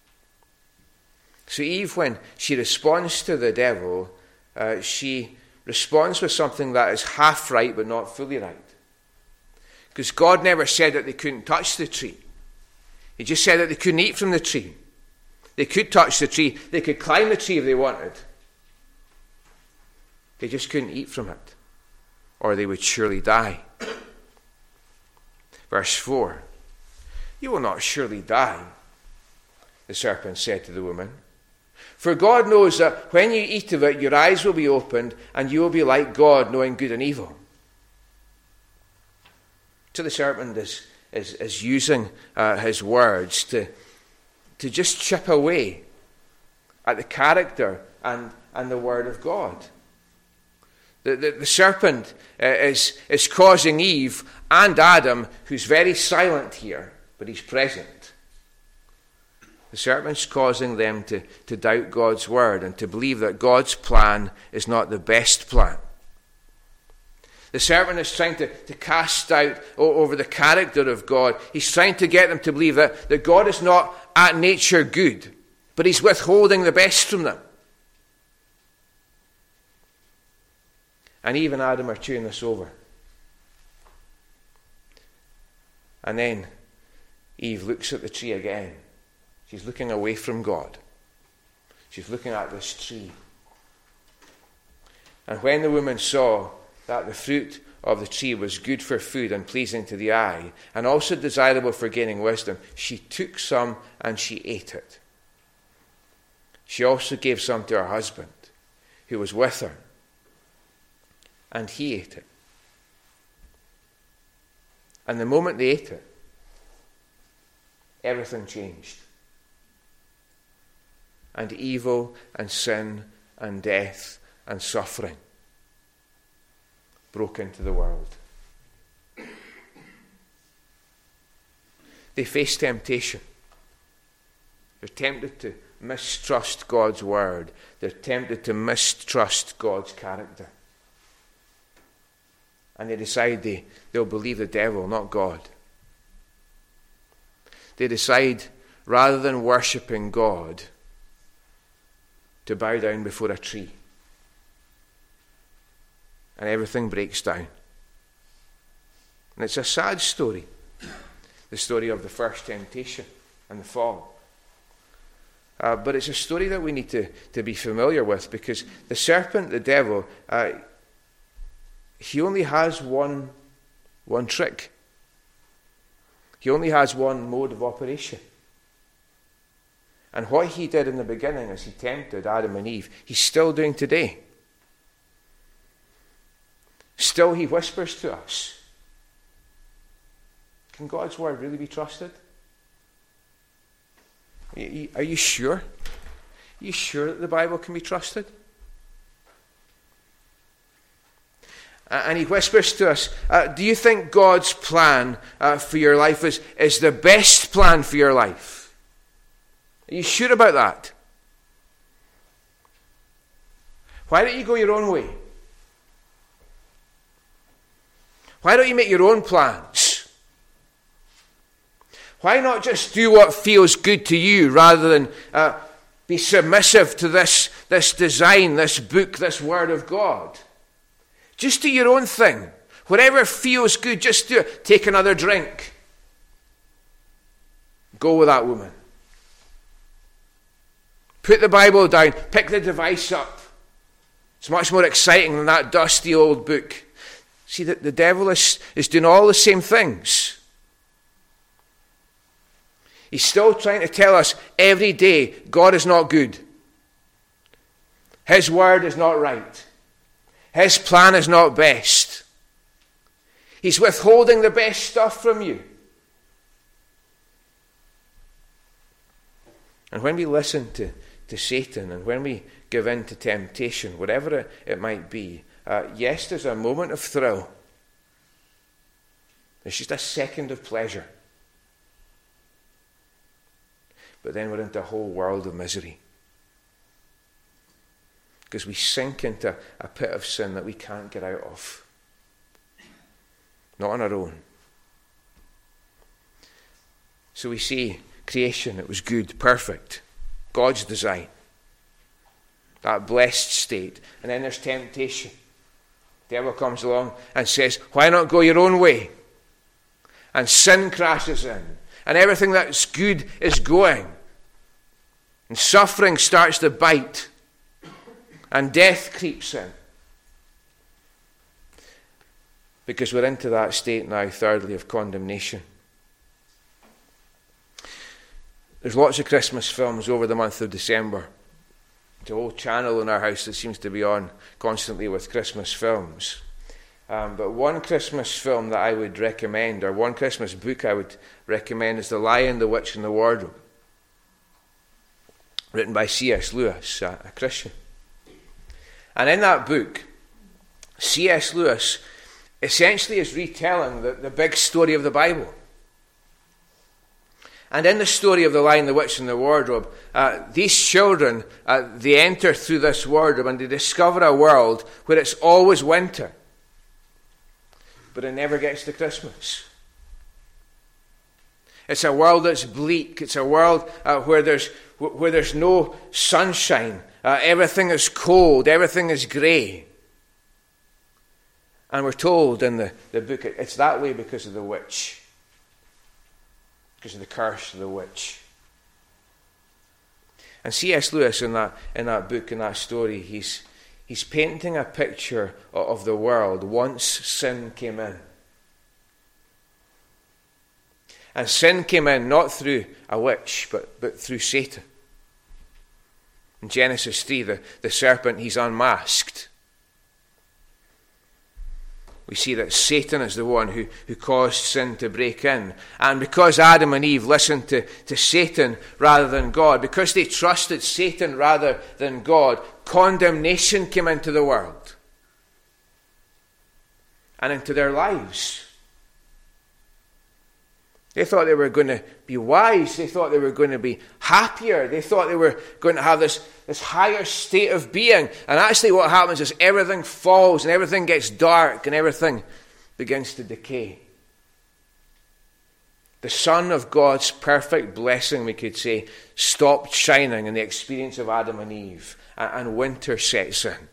So Eve, when she responds to the devil, uh, she responds with something that is half right, but not fully right. Because God never said that they couldn't touch the tree. He just said that they couldn't eat from the tree. They could touch the tree. They could climb the tree if they wanted. They just couldn't eat from it, or they would surely die. Verse four, you will not surely die, the serpent said to the woman. For God knows that when you eat of it, your eyes will be opened, and you will be like God, knowing good and evil. So the serpent is, is, is using uh, his words to, to just chip away at the character and, and the word of God. The, the, the serpent uh, is, is causing Eve and Adam, who's very silent here, but he's present. The serpent's causing them to, to doubt God's word and to believe that God's plan is not the best plan. The serpent is trying to, to cast doubt over the character of God. He's trying to get them to believe that, that God is not at nature good, but he's withholding the best from them. And Eve and Adam are chewing this over. And then Eve looks at the tree again. She's looking away from God. She's looking at this tree. And when the woman saw that the fruit of the tree was good for food and pleasing to the eye, and also desirable for gaining wisdom, she took some and she ate it. She also gave some to her husband, who was with her, and he ate it. And the moment they ate it, everything changed. And evil and sin and death and suffering broke into the world. They faced temptation. They're tempted to mistrust God's word. They're tempted to mistrust God's character. And they decide they, they'll believe the devil, not God. They decide, rather than worshipping God, to bow down before a tree. And everything breaks down. And it's a sad story. The story of the first temptation and the fall. Uh, but it's a story that we need to, to be familiar with, because the serpent, the devil, uh, he only has one, one trick. He only has one mode of operation. And what he did in the beginning as he tempted Adam and Eve, he's still doing today. Still he whispers to us. Can God's word really be trusted? Are you, are you sure? Are you sure that the Bible can be trusted? Uh, and he whispers to us, uh, do you think God's plan uh, for your life is, is the best plan for your life? Are you sure about that? Why don't you go your own way? Why don't you make your own plans? Why not just do what feels good to you rather than uh, be submissive to this, this design, this book, this word of God? Just do your own thing. Whatever feels good, just do it. Take another drink. Go with that woman. Put the Bible down. Pick the device up. It's much more exciting than that dusty old book. See, the, the devil is, is doing all the same things. He's still trying to tell us every day God is not good. His word is not right. His plan is not best. He's withholding the best stuff from you. And when we listen to, to Satan, and when we give in to temptation, whatever it, it might be, uh, yes, there's a moment of thrill. There's just a second of pleasure. But then we're into a whole world of misery. Because we sink into a pit of sin that we can't get out of. Not on our own. So we see creation, it was good, perfect. God's design. That blessed state. And then there's temptation. The devil comes along and says, why not go your own way? And sin crashes in. And everything that's good is going. And suffering starts to bite. And death creeps in. Because we're into that state now, thirdly, of condemnation. There's lots of Christmas films over the month of December. There's a whole channel in our house that seems to be on constantly with Christmas films. Um, but one Christmas film that I would recommend, or one Christmas book I would recommend, is The Lion, the Witch and the Wardrobe. Written by C S Lewis, a, a Christian. And in that book, C S Lewis essentially is retelling the, the big story of the Bible. And in the story of The Lion, the Witch and the Wardrobe, uh, these children, uh, they enter through this wardrobe and they discover a world where it's always winter. But it never gets to Christmas. It's a world that's bleak. It's a world uh, where there's where there's no sunshine. Uh, everything is cold. Everything is grey. And we're told in the, the book, it's that way because of the witch. because of the curse of the witch. And C S Lewis in that in that book, in that story, he's he's painting a picture of the world once sin came in. And sin came in not through a witch, but, but through Satan. In Genesis three, the, the serpent, he's unmasked. We see that Satan is the one who, who caused sin to break in. And because Adam and Eve listened to, to Satan rather than God, because they trusted Satan rather than God, condemnation came into the world and into their lives. They thought they were going to be wise. They thought they were going to be happier. They thought they were going to have this, this higher state of being. And actually what happens is everything falls and everything gets dark and everything begins to decay. The sun of God's perfect blessing, we could say, stopped shining in the experience of Adam and Eve. And, and winter sets in.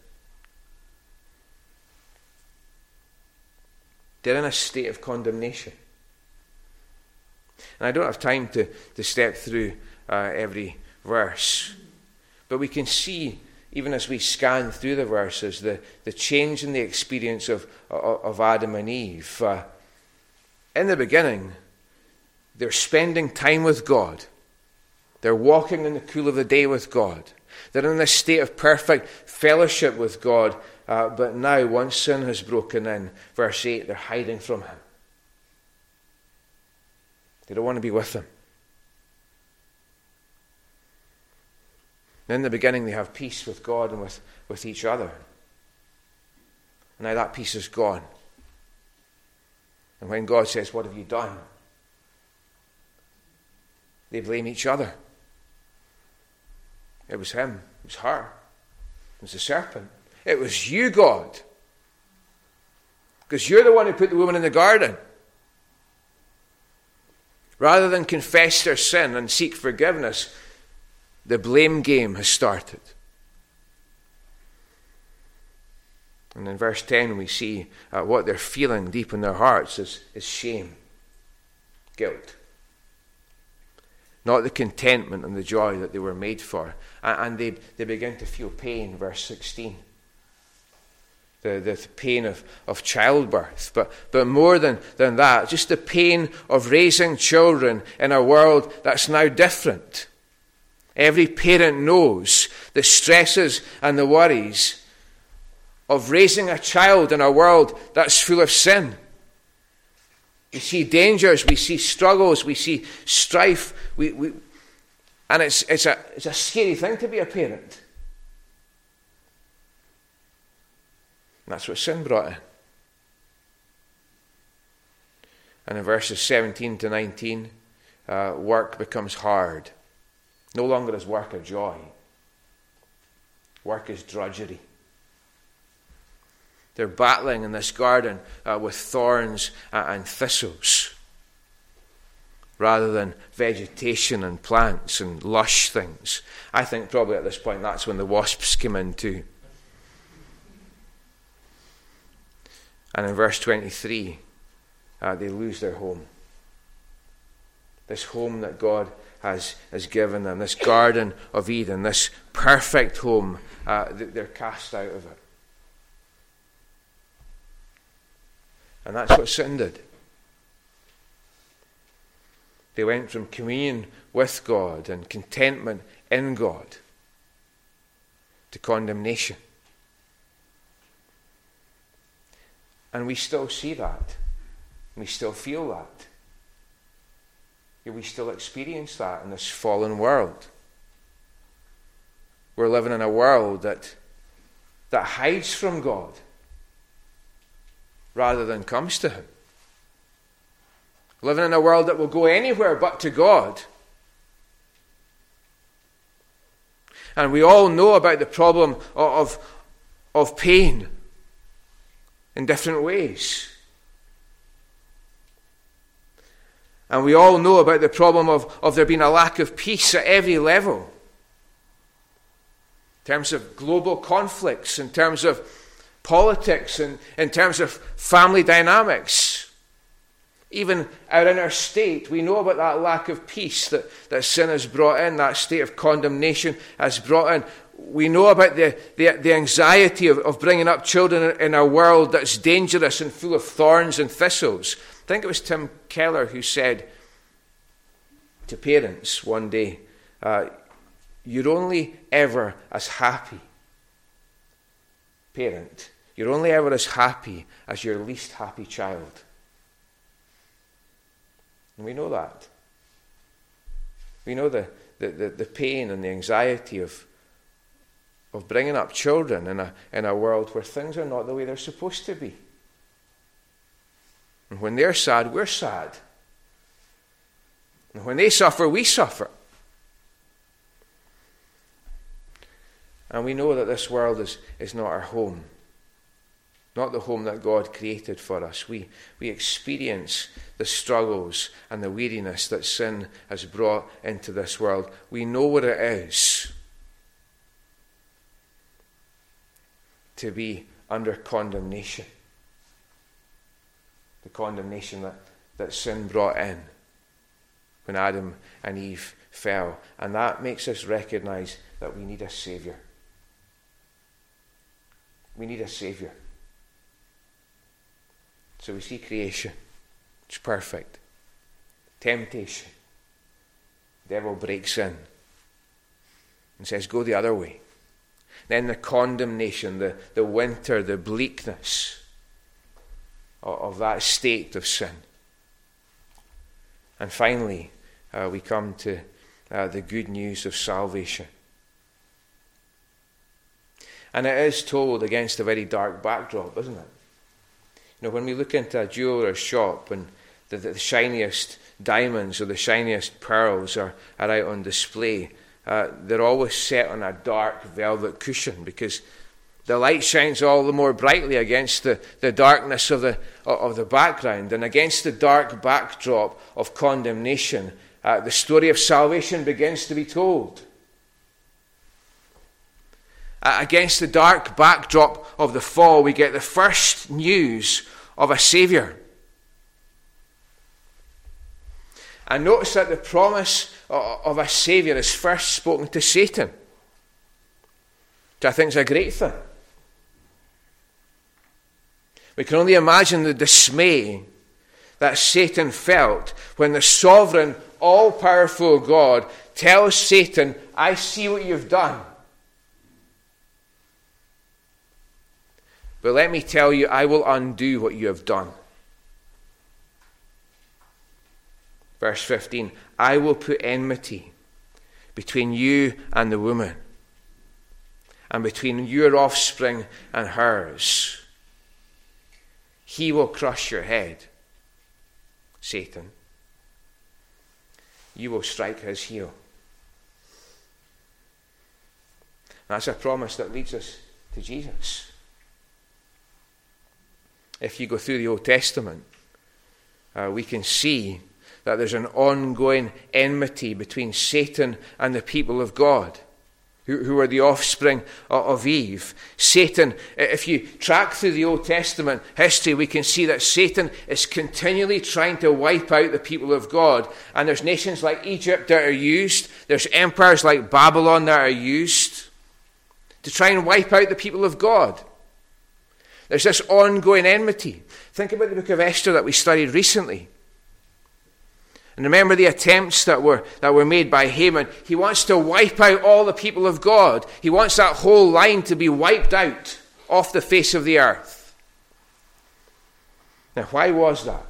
They're in a state of condemnation. And I don't have time to, to step through uh, every verse. But we can see, even as we scan through the verses, the, the change in the experience of, of, of Adam and Eve. Uh, in the beginning, they're spending time with God. They're walking in the cool of the day with God. They're in this state of perfect fellowship with God. Uh, but now, once sin has broken in, verse eight, they're hiding from Him. They don't want to be with Him. In the beginning, they have peace with God and with, with each other. And now that peace is gone. And when God says, "What have you done?" they blame each other. It was him. It was her. It was the serpent. It was you, God. Because you're the one who put the woman in the garden. Rather than confess their sin and seek forgiveness, the blame game has started. And in verse ten we see uh, what they're feeling deep in their hearts is, is shame, guilt. Not the contentment and the joy that they were made for. And, and they, they begin to feel pain, verse sixteen. The, the pain of, of childbirth. But, but more than, than that, just the pain of raising children in a world that's now different. Every parent knows the stresses and the worries of raising a child in a world that's full of sin. We see dangers, we see struggles, we see strife, we, we, and it's, it's, a, it's a scary thing to be a parent. And that's what sin brought in. And in verses seventeen to nineteen, uh, work becomes hard. No longer is work a joy. Work is drudgery. They're battling in this garden uh, with thorns and thistles rather than vegetation and plants and lush things. I think probably at this point that's when the wasps came in too. And in verse twenty-three, uh, they lose their home. This home that God has, has given them, this Garden of Eden, this perfect home, uh, they're cast out of it. And that's what sin did. They went from communion with God and contentment in God to condemnation. And we still see that. We still feel that. We still experience that in this fallen world. We're living in a world that, that hides from God rather than comes to Him. Living in a world that will go anywhere but to God. And we all know about the problem of, of, of pain in different ways. And we all know about the problem of, of there being a lack of peace at every level. In terms of global conflicts, in terms of politics, and in terms of family dynamics. Even our inner state, we know about that lack of peace that, that sin has brought in, that state of condemnation has brought in. We know about the, the, the anxiety of, of bringing up children in a world that's dangerous and full of thorns and thistles. I think it was Tim Keller who said to parents one day, uh, you're only ever as happy, parent, you're only ever as happy as your least happy child. And we know that. We know the, the, the, the pain and the anxiety of, of bringing up children in a, in a world where things are not the way they're supposed to be. And when they're sad, we're sad. And when they suffer, we suffer. And we know that this world is, is not our home. Not the home that God created for us. We, we experience the struggles and the weariness that sin has brought into this world. We know what it is to be under condemnation. The condemnation that, that sin brought in when Adam and Eve fell. And that makes us recognize that we need a Saviour. We need a Saviour. So we see creation. It's perfect. Temptation. The devil breaks in and says, go the other way. Then the condemnation, the, the winter, the bleakness of, of that state of sin. And finally, uh, we come to uh, the good news of salvation. And it is told against a very dark backdrop, isn't it? You know, when we look into a jeweller's shop and the, the shiniest diamonds or the shiniest pearls are, are out on display, uh, they're always set on a dark velvet cushion because the light shines all the more brightly against the, the darkness of the, of the background. And against the dark backdrop of condemnation, uh, the story of salvation begins to be told. Uh, against the dark backdrop of the fall, we get the first news of a Saviour. And notice that the promise of a Saviour is first spoken to Satan, which I think is a great thing. We can only imagine the dismay that Satan felt when the sovereign, all-powerful God tells Satan, I see what you've done. But let me tell you, I will undo what you have done. Verse fifteen, I will put enmity between you and the woman, and between your offspring and hers. He will crush your head, Satan. You will strike his heel. That's a promise that leads us to Jesus. If you go through the Old Testament, uh, we can see that there's an ongoing enmity between Satan and the people of God, who, who are the offspring of, of Eve. Satan, if you track through the Old Testament history, we can see that Satan is continually trying to wipe out the people of God. And there's nations like Egypt that are used. There's empires like Babylon that are used to try and wipe out the people of God. There's this ongoing enmity. Think about the book of Esther that we studied recently. And remember the attempts that were, that were made by Haman. He wants to wipe out all the people of God. He wants that whole line to be wiped out off the face of the earth. Now, why was that?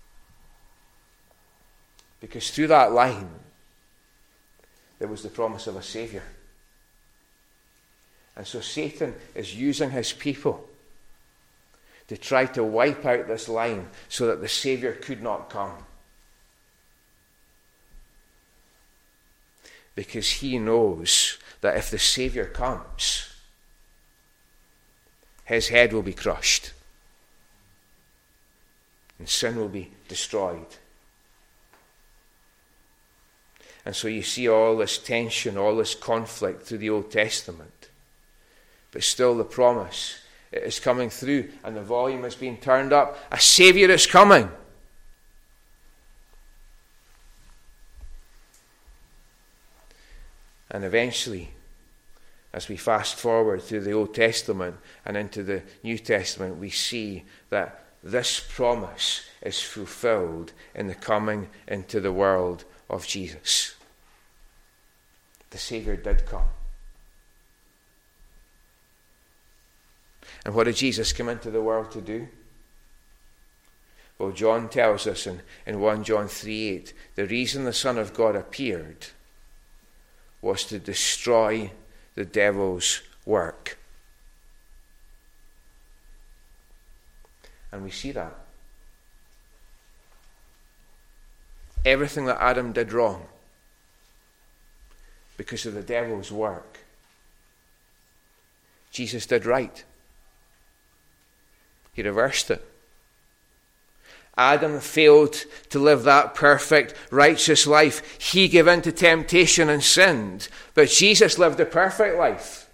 Because through that line, there was the promise of a Saviour. And so Satan is using his people to try to wipe out this line so that the Saviour could not come. Because he knows that if the Saviour comes, his head will be crushed and sin will be destroyed. And so you see all this tension, all this conflict through the Old Testament. But still the promise is coming through and the volume is being turned up. A Saviour is coming. And eventually, as we fast forward through the Old Testament and into the New Testament, we see that this promise is fulfilled in the coming into the world of Jesus. The Saviour did come. And what did Jesus come into the world to do? Well, John tells us in, in First John three eight, the reason the Son of God appeared was to destroy the devil's work. And we see that. Everything that Adam did wrong, because of the devil's work, Jesus did right. He reversed it. Adam failed to live that perfect, righteous life. He gave in to temptation and sinned. But Jesus lived a perfect life.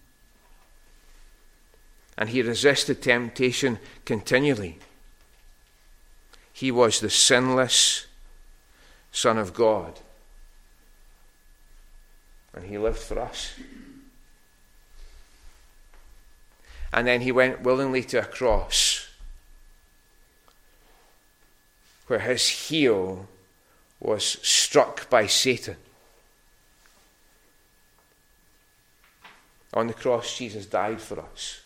And he resisted temptation continually. He was the sinless Son of God. And he lived for us. And then he went willingly to a cross where his heel was struck by Satan. On the cross, Jesus died for us.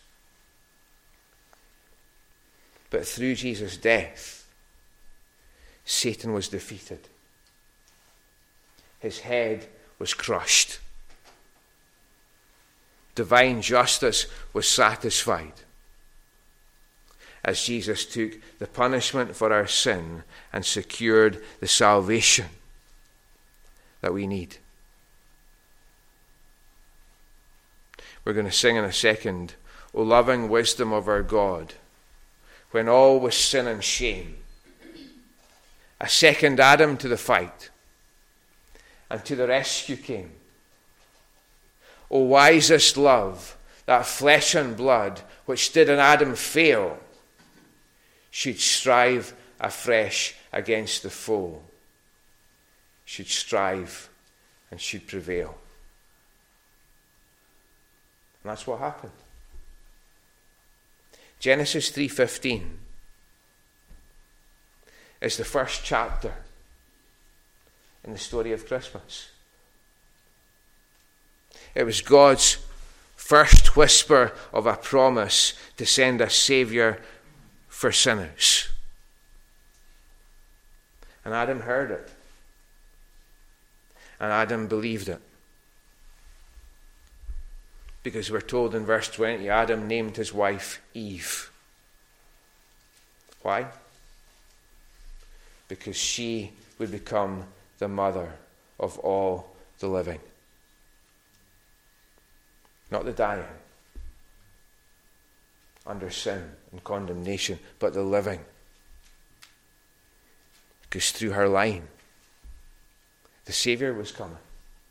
But through Jesus' death, Satan was defeated. His head was crushed. Divine justice was satisfied as Jesus took the punishment for our sin and secured the salvation that we need. We're going to sing in a second, O loving wisdom of our God, when all was sin and shame, a second Adam to the fight, and to the rescue came. O wisest love, that flesh and blood, which did in Adam fail, should strive afresh against the foe, should strive and should prevail. And that's what happened. Genesis three fifteen is the first chapter in the story of Christmas. It was God's first whisper of a promise to send a Saviour for sinners. And Adam heard it. And Adam believed it. Because we're told in verse twenty, Adam named his wife Eve. Why? Because she would become the mother of all the living. Not the dying, under sin and condemnation, but the living. Because through her line, the Saviour was coming.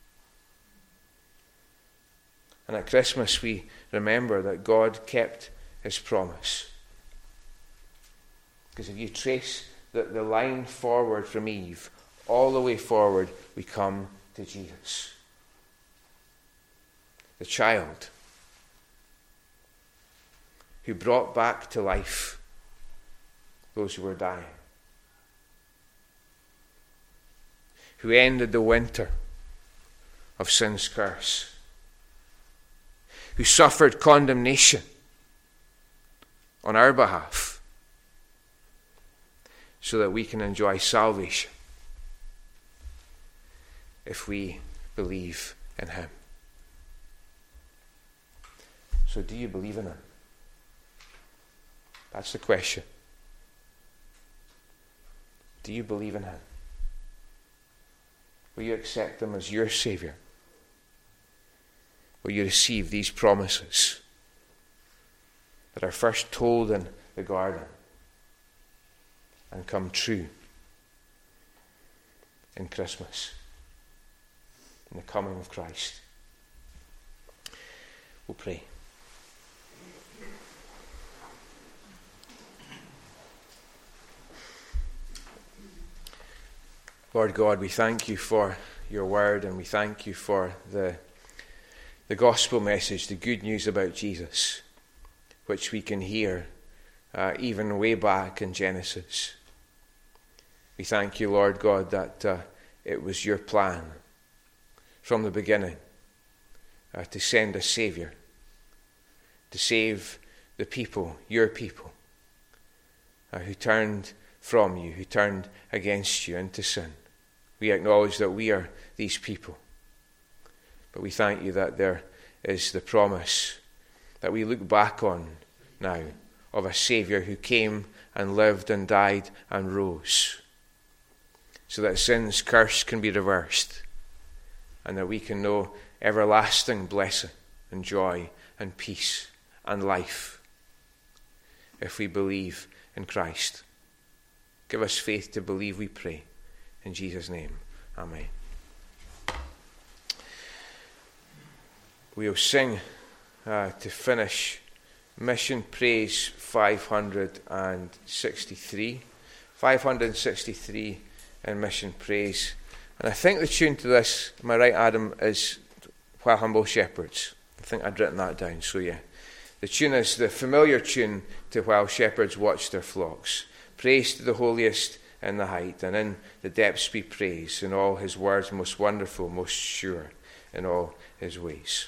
And at Christmas we remember that God kept his promise. Because if you trace the, the line forward from Eve, all the way forward, we come to Jesus. The child who brought back to life those who were dying. Who ended the winter of sin's curse. Who suffered condemnation on our behalf so that we can enjoy salvation if we believe in him. So do you believe in him? That's the question. Do you believe in him? Will you accept him as your Saviour? Will you receive these promises that are first told in the garden and come true in Christmas, in the coming of Christ? We'll pray. Lord God, we thank you for your word, and we thank you for the, the gospel message, the good news about Jesus, which we can hear uh, even way back in Genesis. We thank you, Lord God, that uh, it was your plan from the beginning uh, to send a Saviour, to save the people, your people, uh, who turned from you, who turned against you into sin. We acknowledge that we are these people, but we thank you that there is the promise that we look back on now of a Saviour who came and lived and died and rose, so that sin's curse can be reversed and that we can know everlasting blessing and joy and peace and life if we believe in Christ. Give us faith to believe, we pray. In Jesus' name, amen. We'll sing uh, to finish Mission Praise five hundred sixty-three. five hundred sixty-three in Mission Praise. And I think the tune to this, am I right, Adam, is While Humble Shepherds. I think I'd written that down, so yeah. The tune is the familiar tune to While Shepherds Watch Their Flocks. Praise to the holiest in the height, and in the depths be praise, in all his words most wonderful, most sure, in all his ways.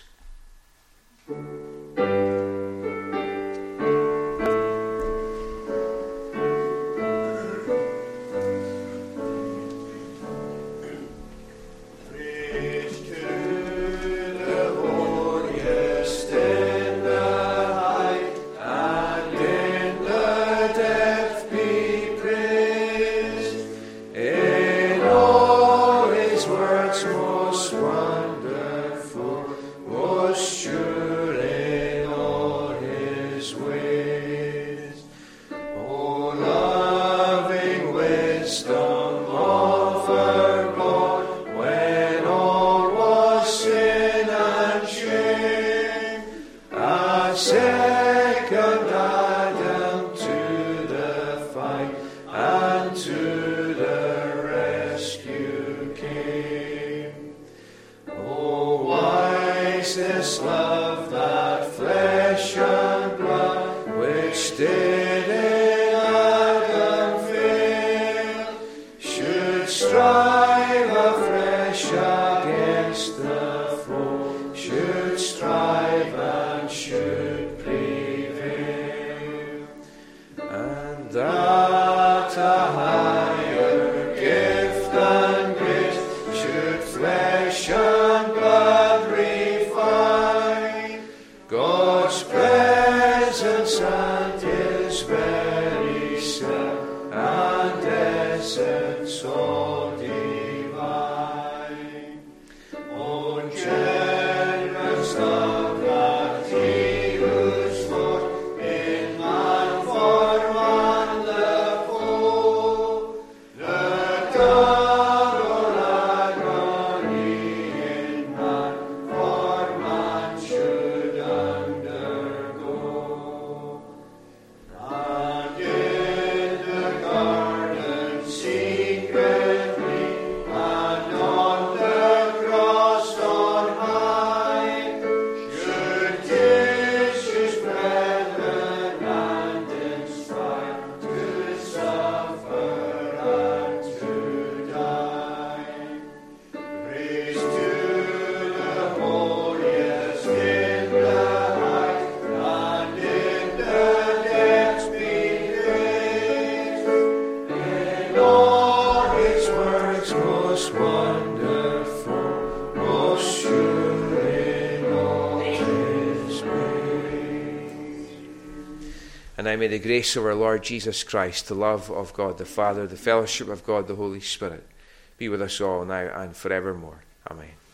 And now may the grace of our Lord Jesus Christ, the love of God the Father, the fellowship of God the Holy Spirit, be with us all now and forevermore. Amen.